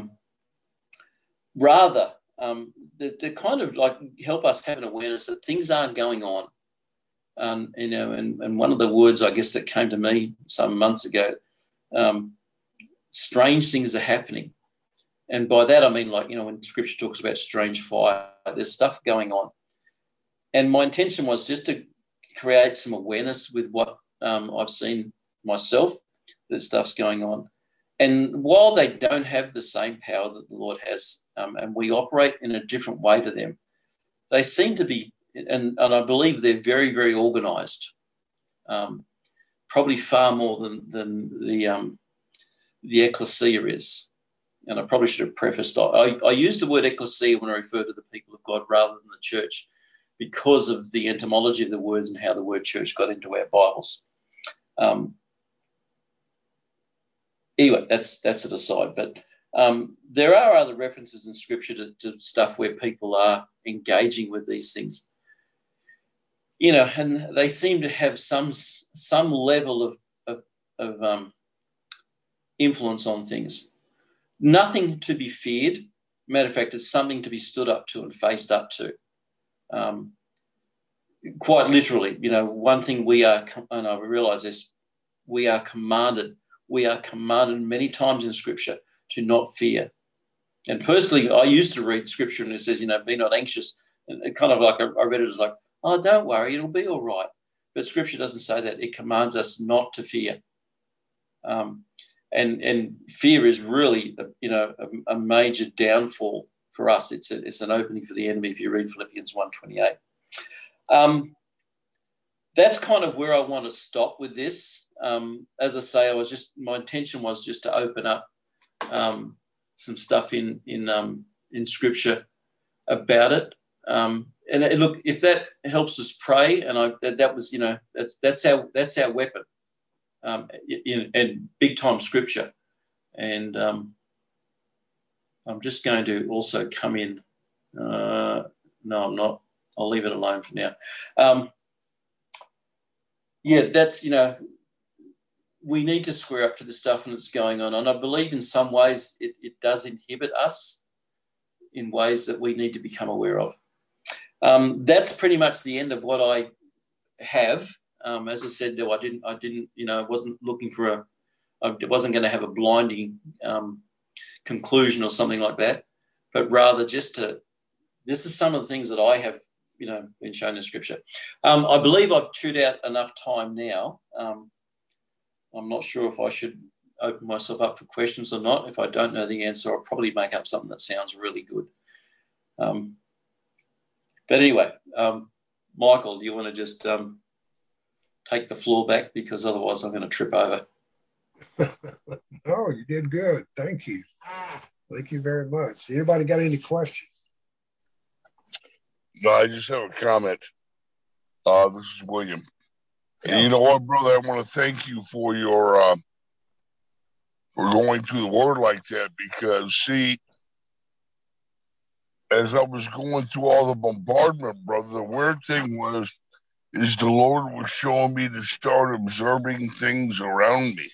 Rather, to kind of like help us have an awareness that things aren't going on. And one of the words, I guess, that came to me some months ago strange things are happening. And by that, I mean, like, you know, when Scripture talks about strange fire, there's stuff going on. And my intention was just to create some awareness with what I've seen myself, that stuff's going on. And while they don't have the same power that the Lord has, and we operate in a different way to them, they seem to be, and I believe they're very, very organised, probably far more than the ecclesia is. And I probably should have prefaced, I use the word ecclesia when I refer to the people of God rather than the church, because of the etymology of the words and how the word church got into our Bibles. Anyway, that's an aside. But there are other references in Scripture to stuff where people are engaging with these things, you know, and they seem to have some level of influence on things. Nothing to be feared. Matter of fact, it's something to be stood up to and faced up to. Quite literally, you know, one thing we are, and I realise this, we are commanded many times in Scripture to not fear. And personally, I used to read Scripture and it says, you know, be not anxious. And it kind of like, I read it as like, oh, don't worry, it'll be all right. But Scripture doesn't say that. It commands us not to fear. And fear is really, you know, a major downfall for us. It's an opening for the enemy if you read Philippians 1:28. That's kind of where I want to stop with this. As I say, my intention was just to open up some stuff in Scripture about it. And look, if that helps us pray, and that was, you know, that's our weapon. In big time Scripture, and I'm just going to also come in. No, I'm not. I'll leave it alone for now. Yeah, that's, you know, we need to square up to the stuff that's going on, and I believe in some ways it does inhibit us in ways that we need to become aware of. That's pretty much the end of what I have. As I said, though, I didn't, you know, I wasn't looking for I wasn't going to have a blinding conclusion or something like that, but rather just this is some of the things that I have, you know, been shown in Scripture. I believe I've chewed out enough time now. I'm not sure if I should open myself up for questions or not. If I don't know the answer, I'll probably make up something that sounds really good. But anyway, Michael, do you want to just take the floor back, because otherwise I'm going to trip over. No, you did good. Thank you. Thank you very much. Anybody got any questions? No, I just have a comment. This is William. And you know what, brother? I want to thank you for your for going through the Word like that, because, see, as I was going through all the bombardment, brother, the weird thing is the Lord was showing me to start observing things around me.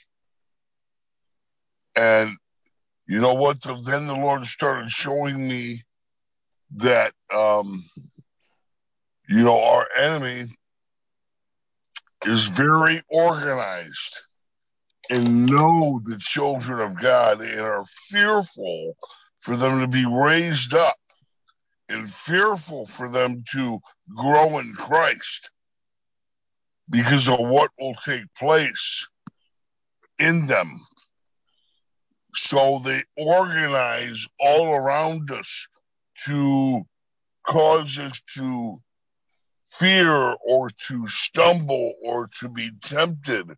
And you know what? Then the Lord started showing me that, you know, our enemy is very organized and know the children of God and are fearful for them to be raised up and fearful for them to grow in Christ because of what will take place in them. So they organize all around us to cause us to fear or to stumble or to be tempted.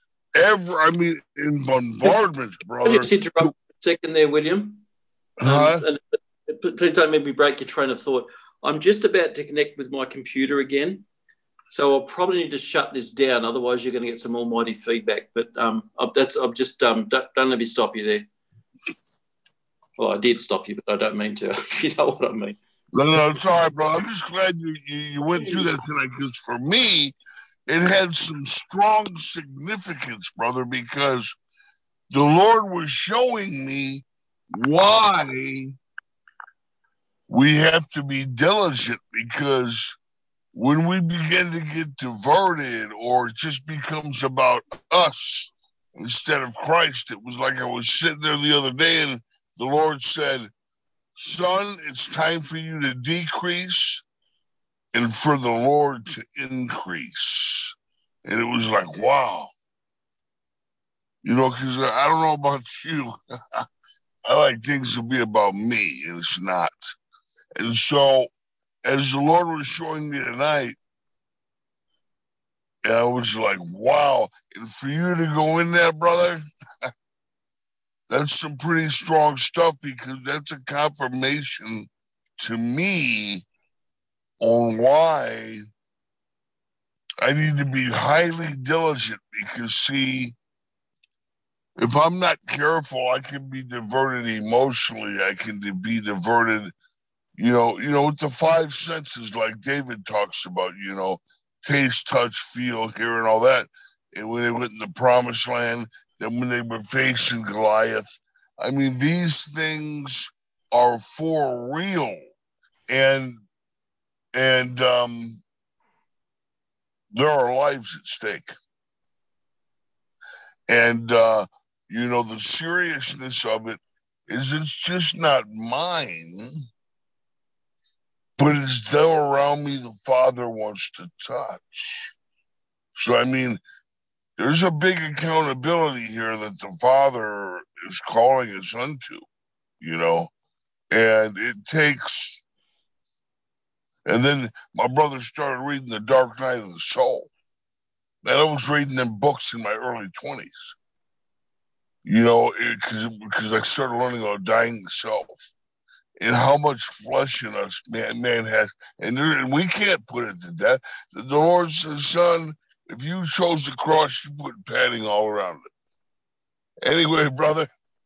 In bombardments, brother. I'll just interrupt a second there, William. Please don't make me break your train of thought. I'm just about to connect with my computer again, so I'll probably need to shut this down. Otherwise, you're going to get some almighty feedback. But I'm just don't let me stop you there. Well, I did stop you, but I don't mean to. If you know what I mean. No, it's all right, bro. I'm just glad you went through that tonight, because for me, it had some strong significance, brother, because the Lord was showing me why we have to be diligent, because when we begin to get diverted or it just becomes about us instead of Christ. It was like I was sitting there the other day and the Lord said, son, it's time for you to decrease and for the Lord to increase. And it was like, wow. You know, because I don't know about you. I like things to be about me, and it's not. And so, as the Lord was showing me tonight, and I was like, wow. And for you to go in there, brother, that's some pretty strong stuff, because that's a confirmation to me on why I need to be highly diligent. Because, see, if I'm not careful, I can be diverted emotionally. I can be diverted, you know, with the five senses, like David talks about, you know, taste, touch, feel, hear, and all that. And when they went in the promised land, then when they were facing Goliath, I mean, these things are for real. And there are lives at stake. And, you know, the seriousness of it is it's just not mine, but it's them around me the Father wants to touch. So, I mean, there's a big accountability here that the Father is calling us unto, you know, and it takes. And then my brother started reading The Dark Night of the Soul. And I was reading them books in my early 20s, you know, because I started learning about dying to self and how much flesh in us man has. And we can't put it to death. The Lord says, son, if you chose the cross, you put padding all around it. Anyway, brother,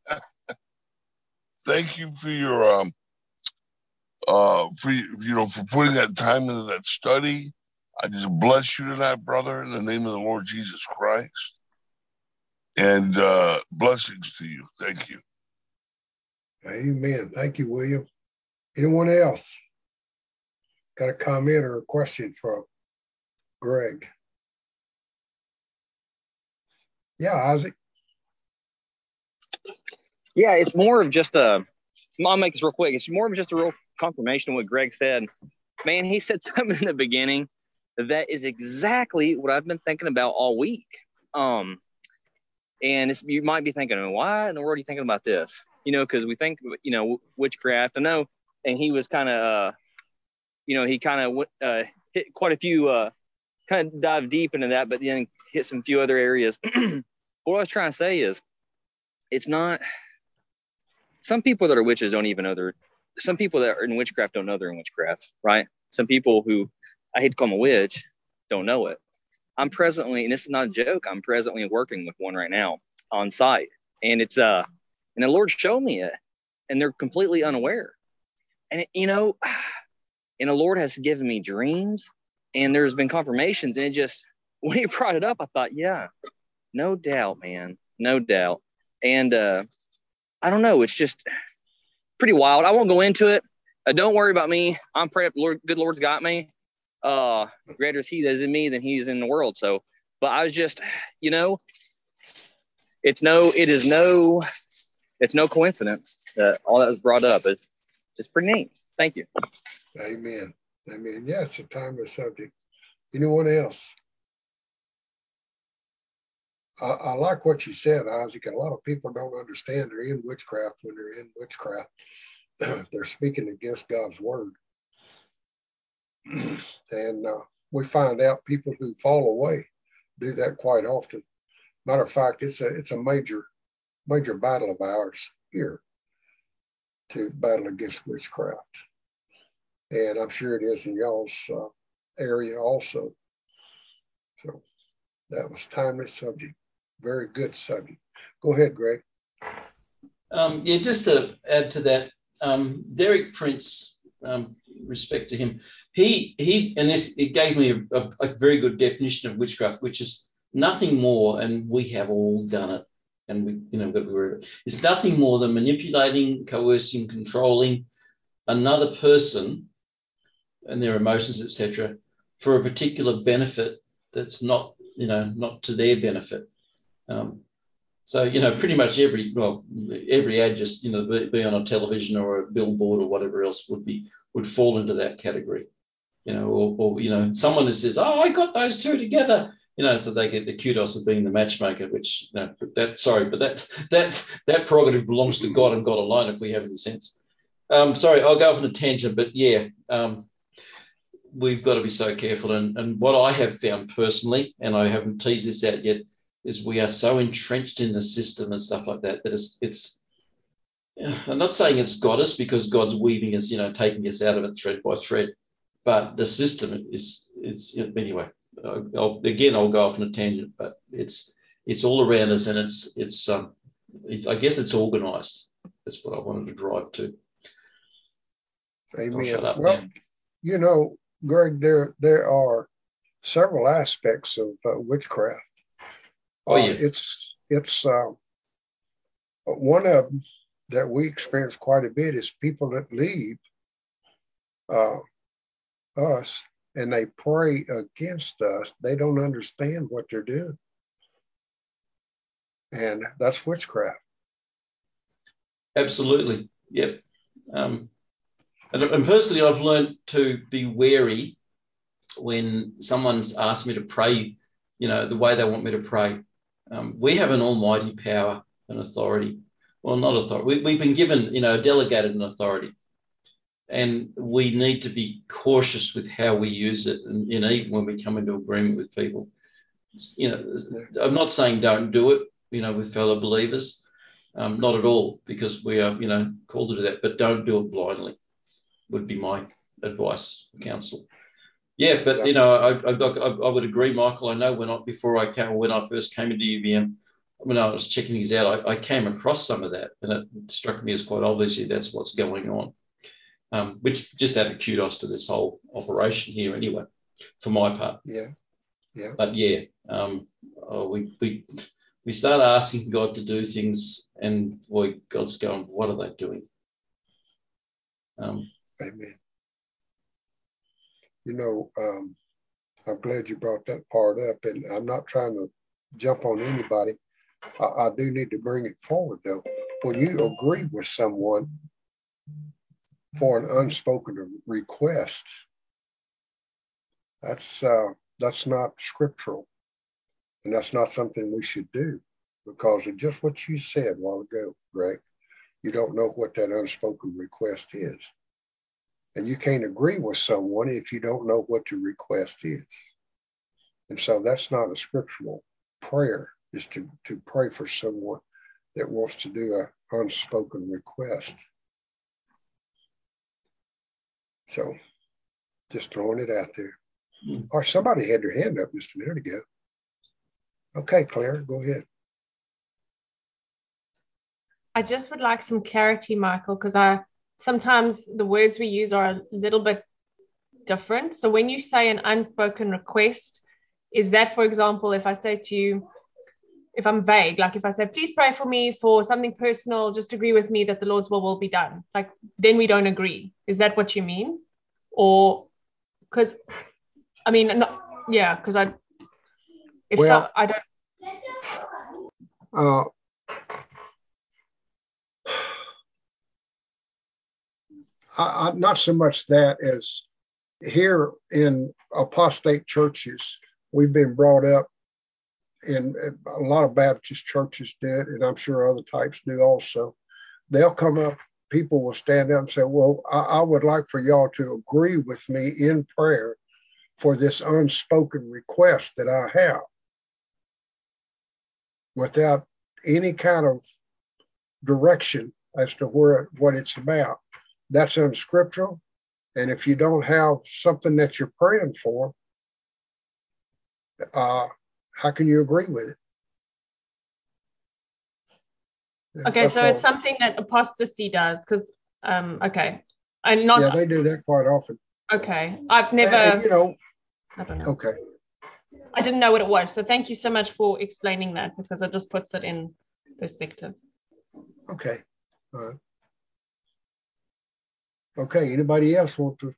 thank you for your for putting that time into that study. I just bless you tonight, brother, in the name of the Lord Jesus Christ. And blessings to you. Thank you. Amen. Thank you, William. Anyone else got a comment or a question for Greg? Yeah, Isaac. Yeah, it's more of just I'll make this real quick. It's more of just a real confirmation of what Greg said. Man, he said something in the beginning that is exactly what I've been thinking about all week. And you might be thinking, why in the world are you thinking about this? You know, because we think, you know, witchcraft. I know, and he was kind of, you know, he kind of hit quite a few, kind of dive deep into that, but then hit some few other areas. What I was trying to say is, it's not. Some people that are witches don't even know some people that are in witchcraft don't know they're in witchcraft, right? Some people who, I hate to call them a witch, don't know it. I'm presently, and this is not a joke, I'm presently working with one right now on site. And it's, and the Lord showed me it, and they're completely unaware. And, you know, and the Lord has given me dreams, and there's been confirmations. And it just, when he brought it up, I thought, yeah, no doubt, man, no doubt. And I don't know, it's just pretty wild. I won't go into it. Don't worry about me. I'm praying. Lord, good Lord's got me. Greater is he that is in me than he is in the world. So, but I was just, you know, it's no coincidence that all that was brought up. It's pretty neat. Thank you. Amen. Amen. Yeah, it's a timeless subject. Anyone else? I like what you said, Isaac. A lot of people don't understand they're in witchcraft when they're in witchcraft. They're speaking against God's word. And we find out people who fall away do that quite often. Matter of fact, it's a major battle of ours here to battle against witchcraft. And I'm sure it is in y'all's area also. So that was timely subject. Very good subject. Go ahead, Greg. Yeah, just to add to that, Derek Prince, respect to him, he and this, it gave me a very good definition of witchcraft, which is nothing more, and we have all done it, and we, you know, got to be aware of it. It's nothing more than manipulating, coercing, controlling another person and their emotions, etc., for a particular benefit that's not, you know, not to their benefit. So, you know, pretty much every ad, just, you know, be on a television or a billboard or whatever else would fall into that category, you know, or you know, someone that says, oh, I got those two together, you know, so they get the kudos of being the matchmaker, which, you know, that prerogative belongs to God and God alone, if we have any sense. Sorry, I'll go off on a tangent, but yeah, we've got to be so careful. And what I have found personally, and I haven't teased this out yet, is we are so entrenched in the system and stuff like that, that it's I'm not saying it's got us, because God's weaving us, you know, taking us out of it thread by thread, but the system is anyway. I'll go off on a tangent, but it's all around us, and it's I guess it's organized. That's what I wanted to drive to. Amen. Well, you know, Greg, there are several aspects of witchcraft. Oh yeah, it's one of them that we experience quite a bit is people that leave us and they pray against us. They don't understand what they're doing, and that's witchcraft. Absolutely, yep. And personally, I've learned to be wary when someone's asked me to pray, you know, the way they want me to pray. We have an almighty power and authority. Well, not authority. We've been given, you know, delegated an authority. And we need to be cautious with how we use it. And, you know, even when we come into agreement with people, you know, I'm not saying don't do it, you know, with fellow believers. Not at all, because we are, you know, called to do that, but don't do it blindly, would be my advice, counsel. Yeah, but, you know, I would agree, Michael. I know when I first came into UVM, when I was checking these out, I came across some of that, and it struck me as quite obviously that's what's going on, which just added kudos to this whole operation here anyway, for my part. Yeah, yeah. But yeah, we start asking God to do things, and boy, God's going, what are they doing? Amen. You know, I'm glad you brought that part up, and I'm not trying to jump on anybody. I do need to bring it forward, though. When you agree with someone for an unspoken request, that's not scriptural, and that's not something we should do, because of just what you said a while ago, Greg. You don't know what that unspoken request is. And you can't agree with someone if you don't know what your request is. And so that's not a scriptural prayer, is to pray for someone that wants to do an unspoken request. So just throwing it out there. Or somebody had their hand up just a minute ago. Okay, Claire, go ahead. I just would like some clarity, Michael, because sometimes the words we use are a little bit different. So when you say an unspoken request, is that, for example, if I say to you, if I'm vague, like if I say, please pray for me for something personal, just agree with me that the Lord's will be done, like then we don't agree. Is that what you mean? Or because I mean, yeah, because I don't. Not so much that as here in apostate churches, we've been brought up, and a lot of Baptist churches did, and I'm sure other types do also. They'll come up, people will stand up and say, well, I would like for y'all to agree with me in prayer for this unspoken request that I have, without any kind of direction as to what it's about. That's unscriptural. And if you don't have something that you're praying for, how can you agree with it? Okay, that's so it's something that apostasy does, because okay, and not. Yeah, they do that quite often. Okay, I've never. And, you know. I don't know. Okay. I didn't know what it was, so thank you so much for explaining that, because it just puts it in perspective. Okay. All right. Okay. Anybody else want to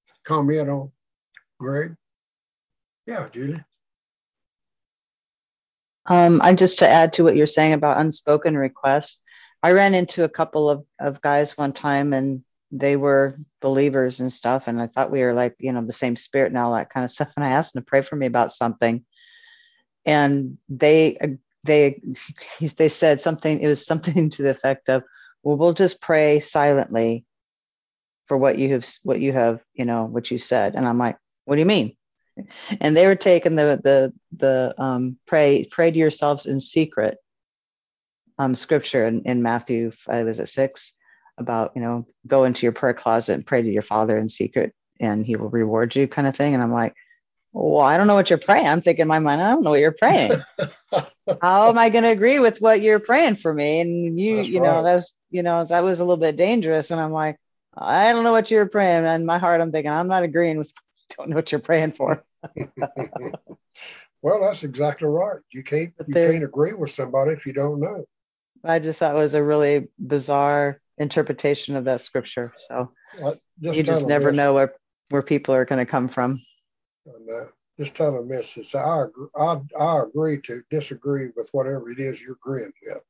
comment on Greg? Yeah, Julie. I just to add to what you're saying about unspoken requests, I ran into a couple of guys one time and they were believers and stuff. And I thought we were like, the same spirit and all that kind of stuff. And I asked them to pray for me about something. And they said something, it was something to the effect of, well, we'll just pray silently for what you said. And I'm like, what do you mean? And they were taking the pray to yourselves in secret scripture in Matthew 6 about, go into your prayer closet and pray to your Father in secret and he will reward you kind of thing. And I'm like, well, I don't know what you're praying. I'm thinking in my mind, I don't know what you're praying. How am I going to agree with what you're praying for me? And that was a little bit dangerous. And I'm like, I don't know what you're praying. And in my heart, I'm thinking, I'm not agreeing with, don't know what you're praying for. Well, that's exactly right. You can't agree with somebody if you don't know. I just thought it was a really bizarre interpretation of that scripture. So you just never know where people are going to come from. And, just tell them this. It's, I agree to disagree with whatever it is you're agreeing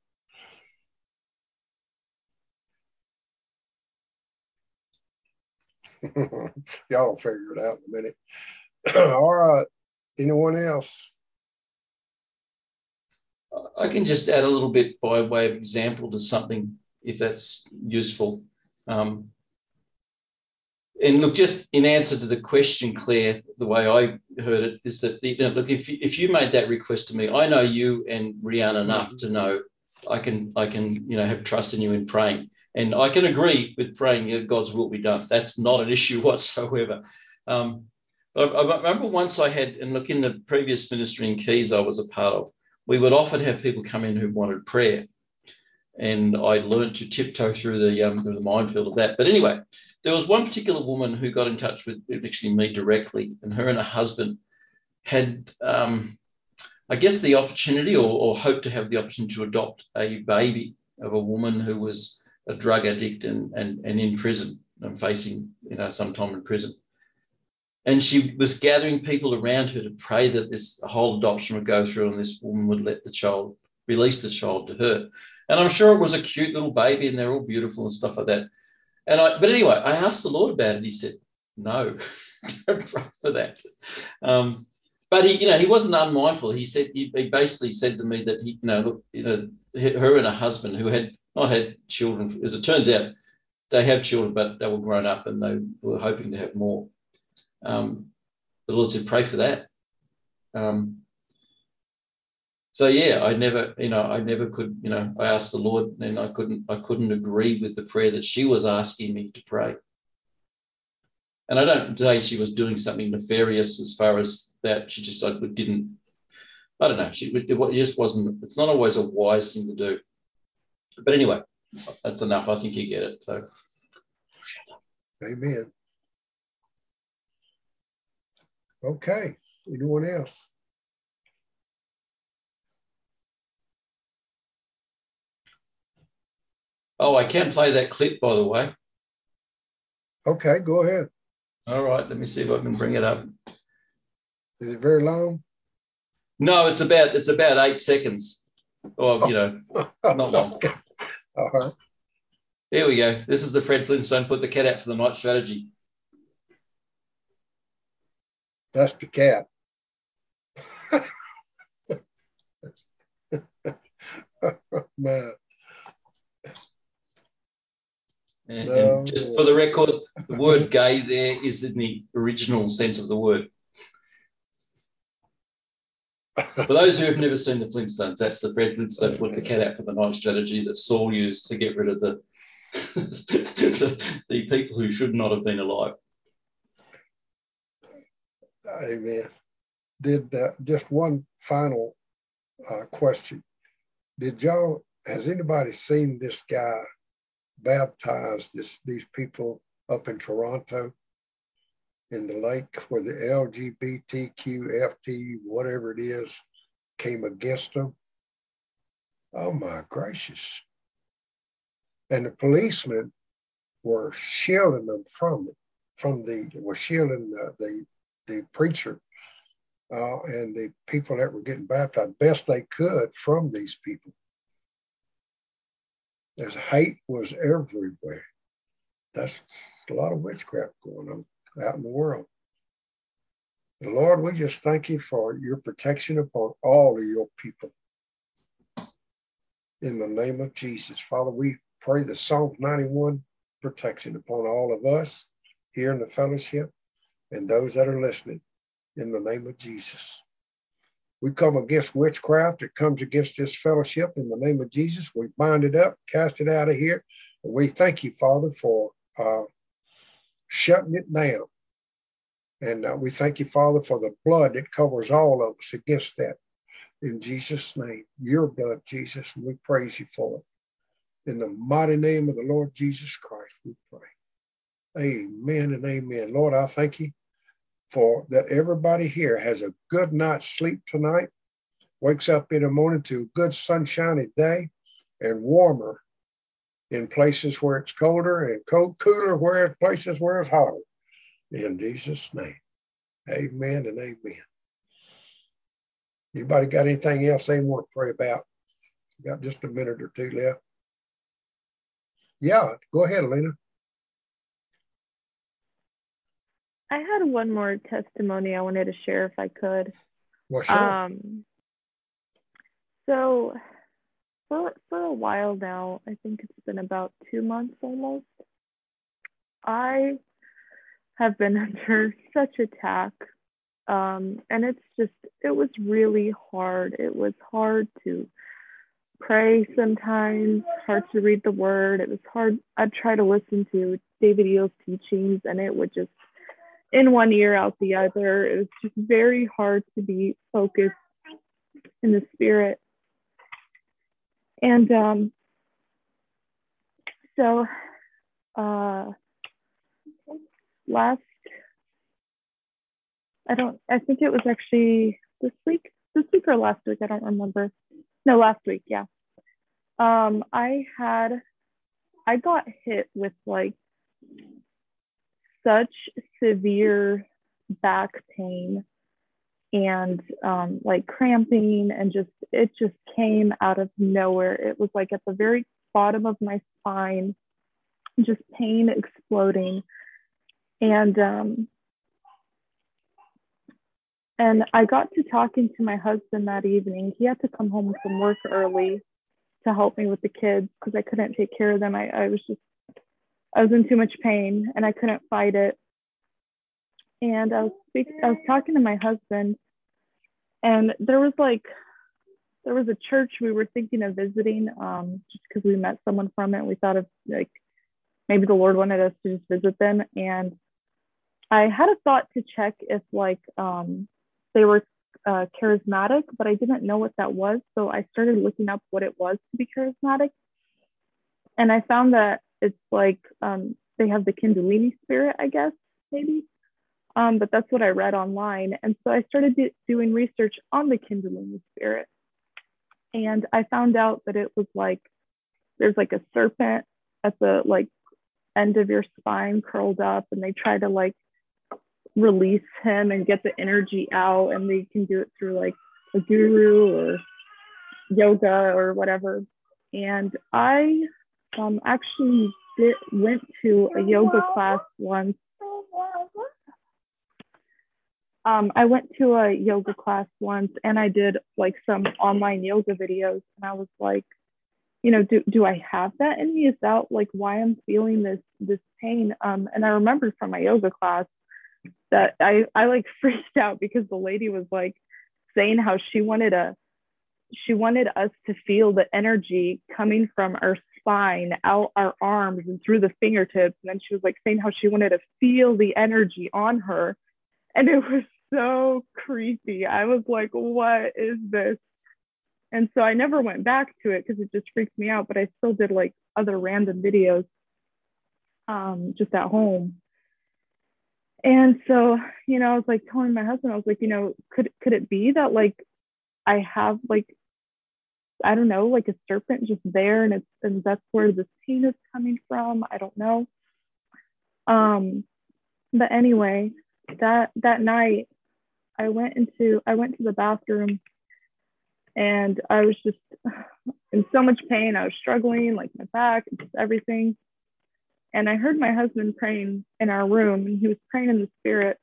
with. Y'all will figure it out in a minute. All right. Anyone else? I can just add a little bit by way of example to something, if that's useful. And look, just in answer to the question, Claire, the way I heard it is that, look, if you made that request to me, I know you and Rihanna enough to know I can have trust in you in praying. And I can agree with praying that God's will be done. That's not an issue whatsoever. I remember once I had, and look, in the previous ministry in Keys I was a part of, we would often have people come in who wanted prayer. And I learned to tiptoe through the minefield of that. But anyway, there was one particular woman who got in touch with actually me directly, and her and her husband had, I guess, the opportunity or hoped to have the opportunity to adopt a baby of a woman who was a drug addict and in prison and facing, some time in prison. And she was gathering people around her to pray that this whole adoption would go through and this woman would release the child to her. And I'm sure it was a cute little baby and they're all beautiful and stuff like that. But anyway, I asked the Lord about it. He said, no, don't pray for that. But he wasn't unmindful. He basically said to me that her and her husband, who had not had children, as it turns out, they have children, but they were grown up and they were hoping to have more. The Lord said, pray for that. So yeah, I never could, I asked the Lord and I couldn't agree with the prayer that she was asking me to pray. And I don't say she was doing something nefarious as far as that. She just didn't, I don't know. It just wasn't, it's not always a wise thing to do. But anyway, that's enough. I think you get it. So. Amen. Okay. Anyone else? Oh, I can play that clip, by the way. Okay, go ahead. All right, let me see if I can bring it up. Is it very long? No, it's about 8 seconds. Or, not long. Okay. All right. Here we go. This is the Fred Flintstone Put the Cat Out for the Night strategy. That's the cat. Man. And just for the record, the word gay there is in the original sense of the word. For those who have never seen the Flintstones, that's the Fred Flintstone Put the Cat Out for the Night strategy that Saul used to get rid of the people who should not have been alive. Amen. Just one final question. Has anybody seen this guy baptize these people up in Toronto in the lake where the LGBTQFT, whatever it is, came against them? Oh my gracious. And the policemen were shielding them were shielding the preacher and the people that were getting baptized best they could from these people. There's hate was everywhere. That's a lot of witchcraft going on out in the world. And Lord, we just thank you for your protection upon all of your people. In the name of Jesus, Father, we pray the Psalms 91 protection upon all of us here in the fellowship and those that are listening in the name of Jesus. We come against witchcraft that comes against this fellowship in the name of Jesus. We bind it up, cast it out of here. And we thank you, Father, for shutting it down. And we thank you, Father, for the blood that covers all of us against that. In Jesus' name, your blood, Jesus, and we praise you for it. In the mighty name of the Lord Jesus Christ, we pray. Amen and amen. Lord, I thank you for that everybody here has a good night's sleep tonight, wakes up in the morning to a good sunshiny day, and warmer in places where it's colder, and cooler where places where it's hotter. In Jesus' name, amen and amen. Anybody got anything else they want to pray about? Got just a minute or two left. Yeah, go ahead, Alina. I had one more testimony I wanted to share if I could. Well, sure. So for a while now, I think it's been about 2 months almost, I have been under such attack. And it was really hard. It was hard to pray sometimes, hard to read the word. It was hard. I'd try to listen to David Eel's teachings and it would just in one ear, out the other. It was just very hard to be focused in the spirit. And so I think it was actually this week or last week, I don't remember. No, last week, yeah. I got hit with like such severe back pain and like cramping, and it just came out of nowhere. It was like at the very bottom of my spine, just pain exploding. And I got to talking to my husband that evening. He had to come home from work early to help me with the kids because I couldn't take care of them. I was in too much pain and I couldn't fight it. And I was talking to my husband, and there was a church we were thinking of visiting, just because we met someone from it. We thought of like maybe the Lord wanted us to just visit them. And I had a thought to check if they were charismatic, but I didn't know what that was. So I started looking up what it was to be charismatic. And I found that it's like they have the Kundalini spirit, I guess, maybe. But that's what I read online. And so I started doing research on the Kundalini spirit. And I found out that it was like, there's like a serpent at the like end of your spine curled up, and they try to like release him and get the energy out, and they can do it through like a guru or yoga or whatever. And I actually went to a yoga class once. I went to a yoga class once, and I did like some online yoga videos, and I was like, you know, do I have that in me? Is that like why I'm feeling this pain? And I remember from my yoga class that I like freaked out because the lady was like saying how she wanted us to feel the energy coming from our spine out our arms and through the fingertips. And then she was like saying how she wanted to feel the energy on her. And it was so creepy. I was like, what is this? And so I never went back to it because it just freaked me out, but I still did like other random videos just at home. And so, you know, I was like telling my husband, I was like, you know, could it be that like I have like, I don't know, like a serpent just there, and that's where this pain is coming from? I don't know. But anyway, that night I went to the bathroom, and I was just in so much pain. I was struggling, like my back, just everything. And I heard my husband praying in our room, and he was praying in the spirit.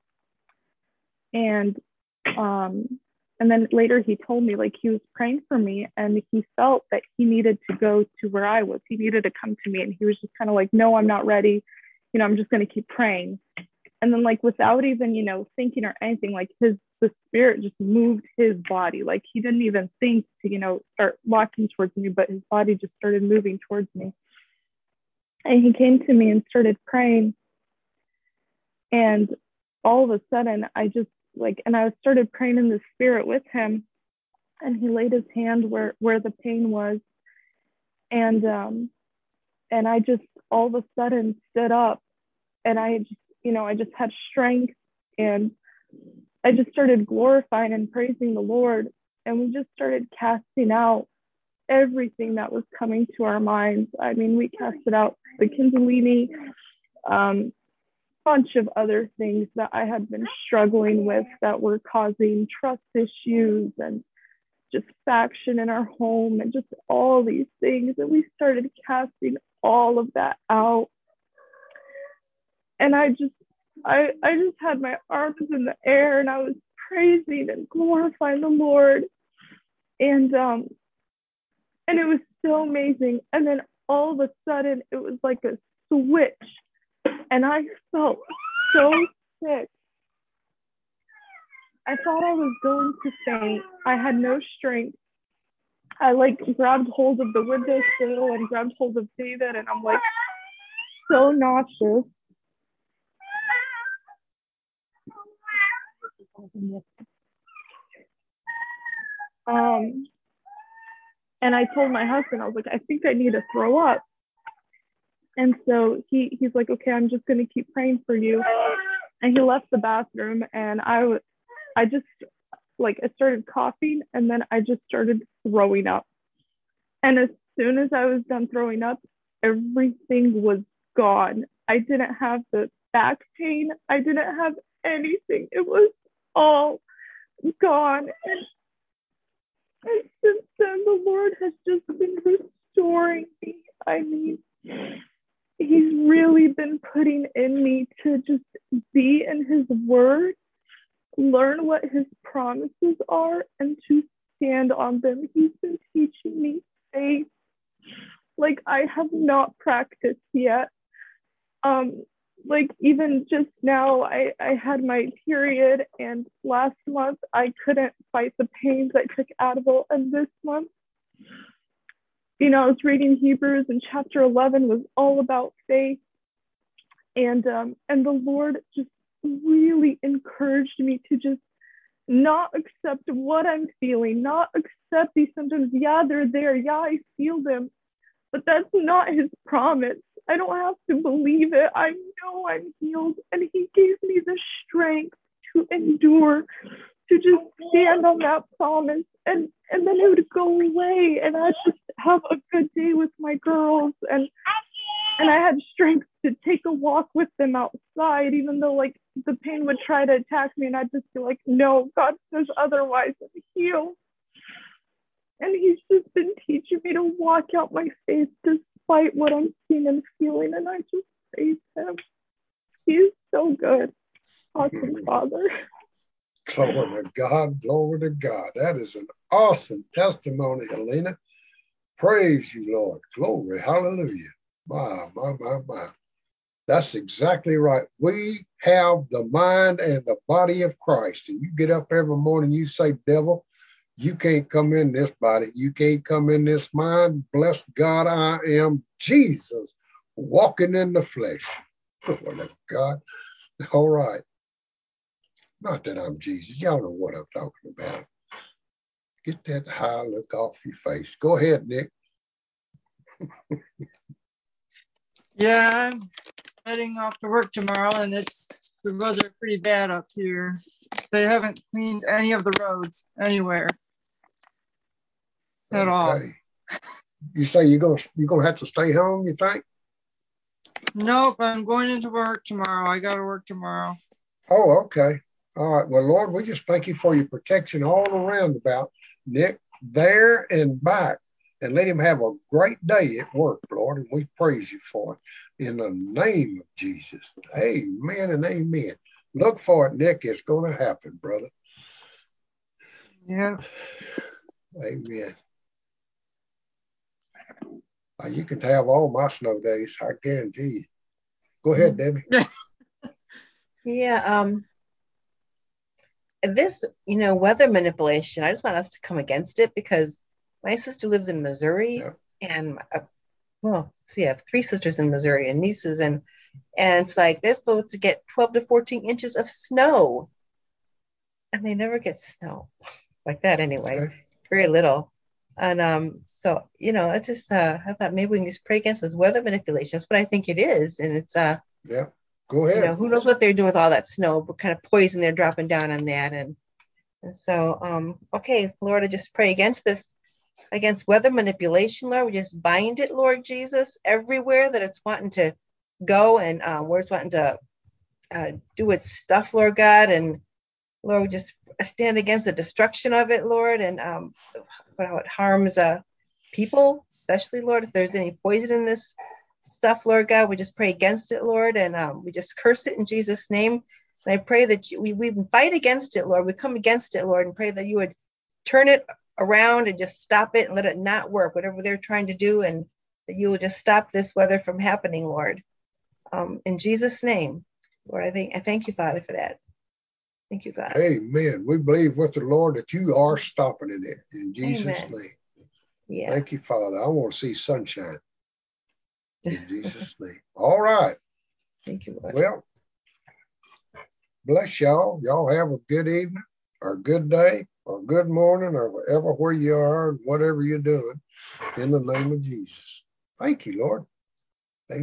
And then later he told me, like, he was praying for me, and he felt that he needed to go to where I was. He needed to come to me, and he was just kind of like, no, I'm not ready. You know, I'm just going to keep praying. And then, like, without even, you know, thinking or anything, like, the spirit just moved his body. Like, he didn't even think to, you know, start walking towards me, but his body just started moving towards me. And he came to me and started praying. And all of a sudden, I started praying in the spirit with him. And he laid his hand where the pain was. And I just all of a sudden stood up, and I just had strength, and I just started glorifying and praising the Lord. And we just started casting out everything that was coming to our minds. I mean, we casted out the Kundalini, bunch of other things that I had been struggling with that were causing trust issues and just faction in our home and just all these things. And we started casting all of that out. And I just had my arms in the air, and I was praising and glorifying the Lord. And it was so amazing. And then all of a sudden it was like a switch, and I felt so sick. I thought I was going to faint. I had no strength. I like grabbed hold of the windowsill and grabbed hold of David, and I'm like so nauseous. And I told my husband, I was like, I think I need to throw up. And so he's like, okay, I'm just going to keep praying for you. And he left the bathroom, and I just, like, I started coughing, and then I just started throwing up. And as soon as I was done throwing up, everything was gone. I didn't have the back pain. I didn't have anything. It was all gone. And since then, the Lord has just been restoring me. I mean, he's really been putting in me to just be in his word, learn what his promises are, and to stand on them. He's been teaching me faith like I have not practiced yet. Like, even just now, I had my period, and last month I couldn't fight the pains. I took Advil, and this month, you know, I was reading Hebrews, and chapter 11 was all about faith. And the Lord just really encouraged me to just not accept what I'm feeling, not accept these symptoms. Yeah, they're there. Yeah, I feel them, but that's not his promise. I don't have to believe it. I know I'm healed, and he gave me the strength to endure, to just stand on that promise, and then it would go away, and I'd just have a good day with my girls, and I had strength to take a walk with them outside, even though, like, the pain would try to attack me, and I'd just be like, no, God says otherwise, and heal. And he's just been teaching me to walk out my faith despite what I'm seeing and feeling, and I just praise him. He is so good. Awesome Father. Glory to God, glory to God. That is an awesome testimony, Helena. Praise you, Lord. Glory, hallelujah. My. That's exactly right. We have the mind and the body of Christ. And you get up every morning, you say, devil, you can't come in this body. You can't come in this mind. Bless God, I am Jesus walking in the flesh. Glory to God. All right. Not that I'm Jesus. Y'all know what I'm talking about. Get that high look off your face. Go ahead, Nick. Yeah, I'm heading off to work tomorrow, and the roads are pretty bad up here. They haven't cleaned any of the roads anywhere at all. You say you're gonna have to stay home, you think? Nope, I'm going into work tomorrow. I got to work tomorrow. Oh, okay. All right. Well, Lord, we just thank you for your protection all around about Nick there and back. And let him have a great day at work, Lord. And we praise you for it in the name of Jesus. Amen and amen. Look for it, Nick. It's going to happen, brother. Yeah. Amen. You can have all my snow days, I guarantee you. Go ahead, Debbie. Yeah. This, weather manipulation, I just want us to come against it because my sister lives in Missouri, and I have 3 sisters in Missouri and nieces, and it's like they're supposed to get 12 to 14 inches of snow, and they never get snow like that anyway. Okay. Very little. And so it's just I thought maybe we can just pray against this weather manipulation. That's what I think it is, and it's yeah. Go ahead. Who knows what they're doing with all that snow? What kind of poison they're dropping down on that, and so okay, Lord, I just pray against this. Against weather manipulation, Lord, we just bind it, Lord Jesus, everywhere that it's wanting to go and where it's wanting to do its stuff, Lord God. And Lord, we just stand against the destruction of it, Lord, and how it harms people, especially, Lord, if there's any poison in this stuff, Lord God, we just pray against it, Lord, and we just curse it in Jesus' name. And I pray that we fight against it, Lord. We come against it, Lord, and pray that you would turn it around and just stop it and let it not work, whatever they're trying to do, and that you will just stop this weather from happening, Lord. In Jesus' name, Lord, I thank you, Father, for that. Thank you, God. Amen. We believe with the Lord that you are stopping it in Jesus' Amen. name. Yeah. Thank you, Father. I want to see sunshine in Jesus' name. All right. Thank you, Lord. Well, bless y'all. Y'all have a good evening or a good day or good morning or wherever you are and whatever you're doing in the name of Jesus. Thank you, Lord.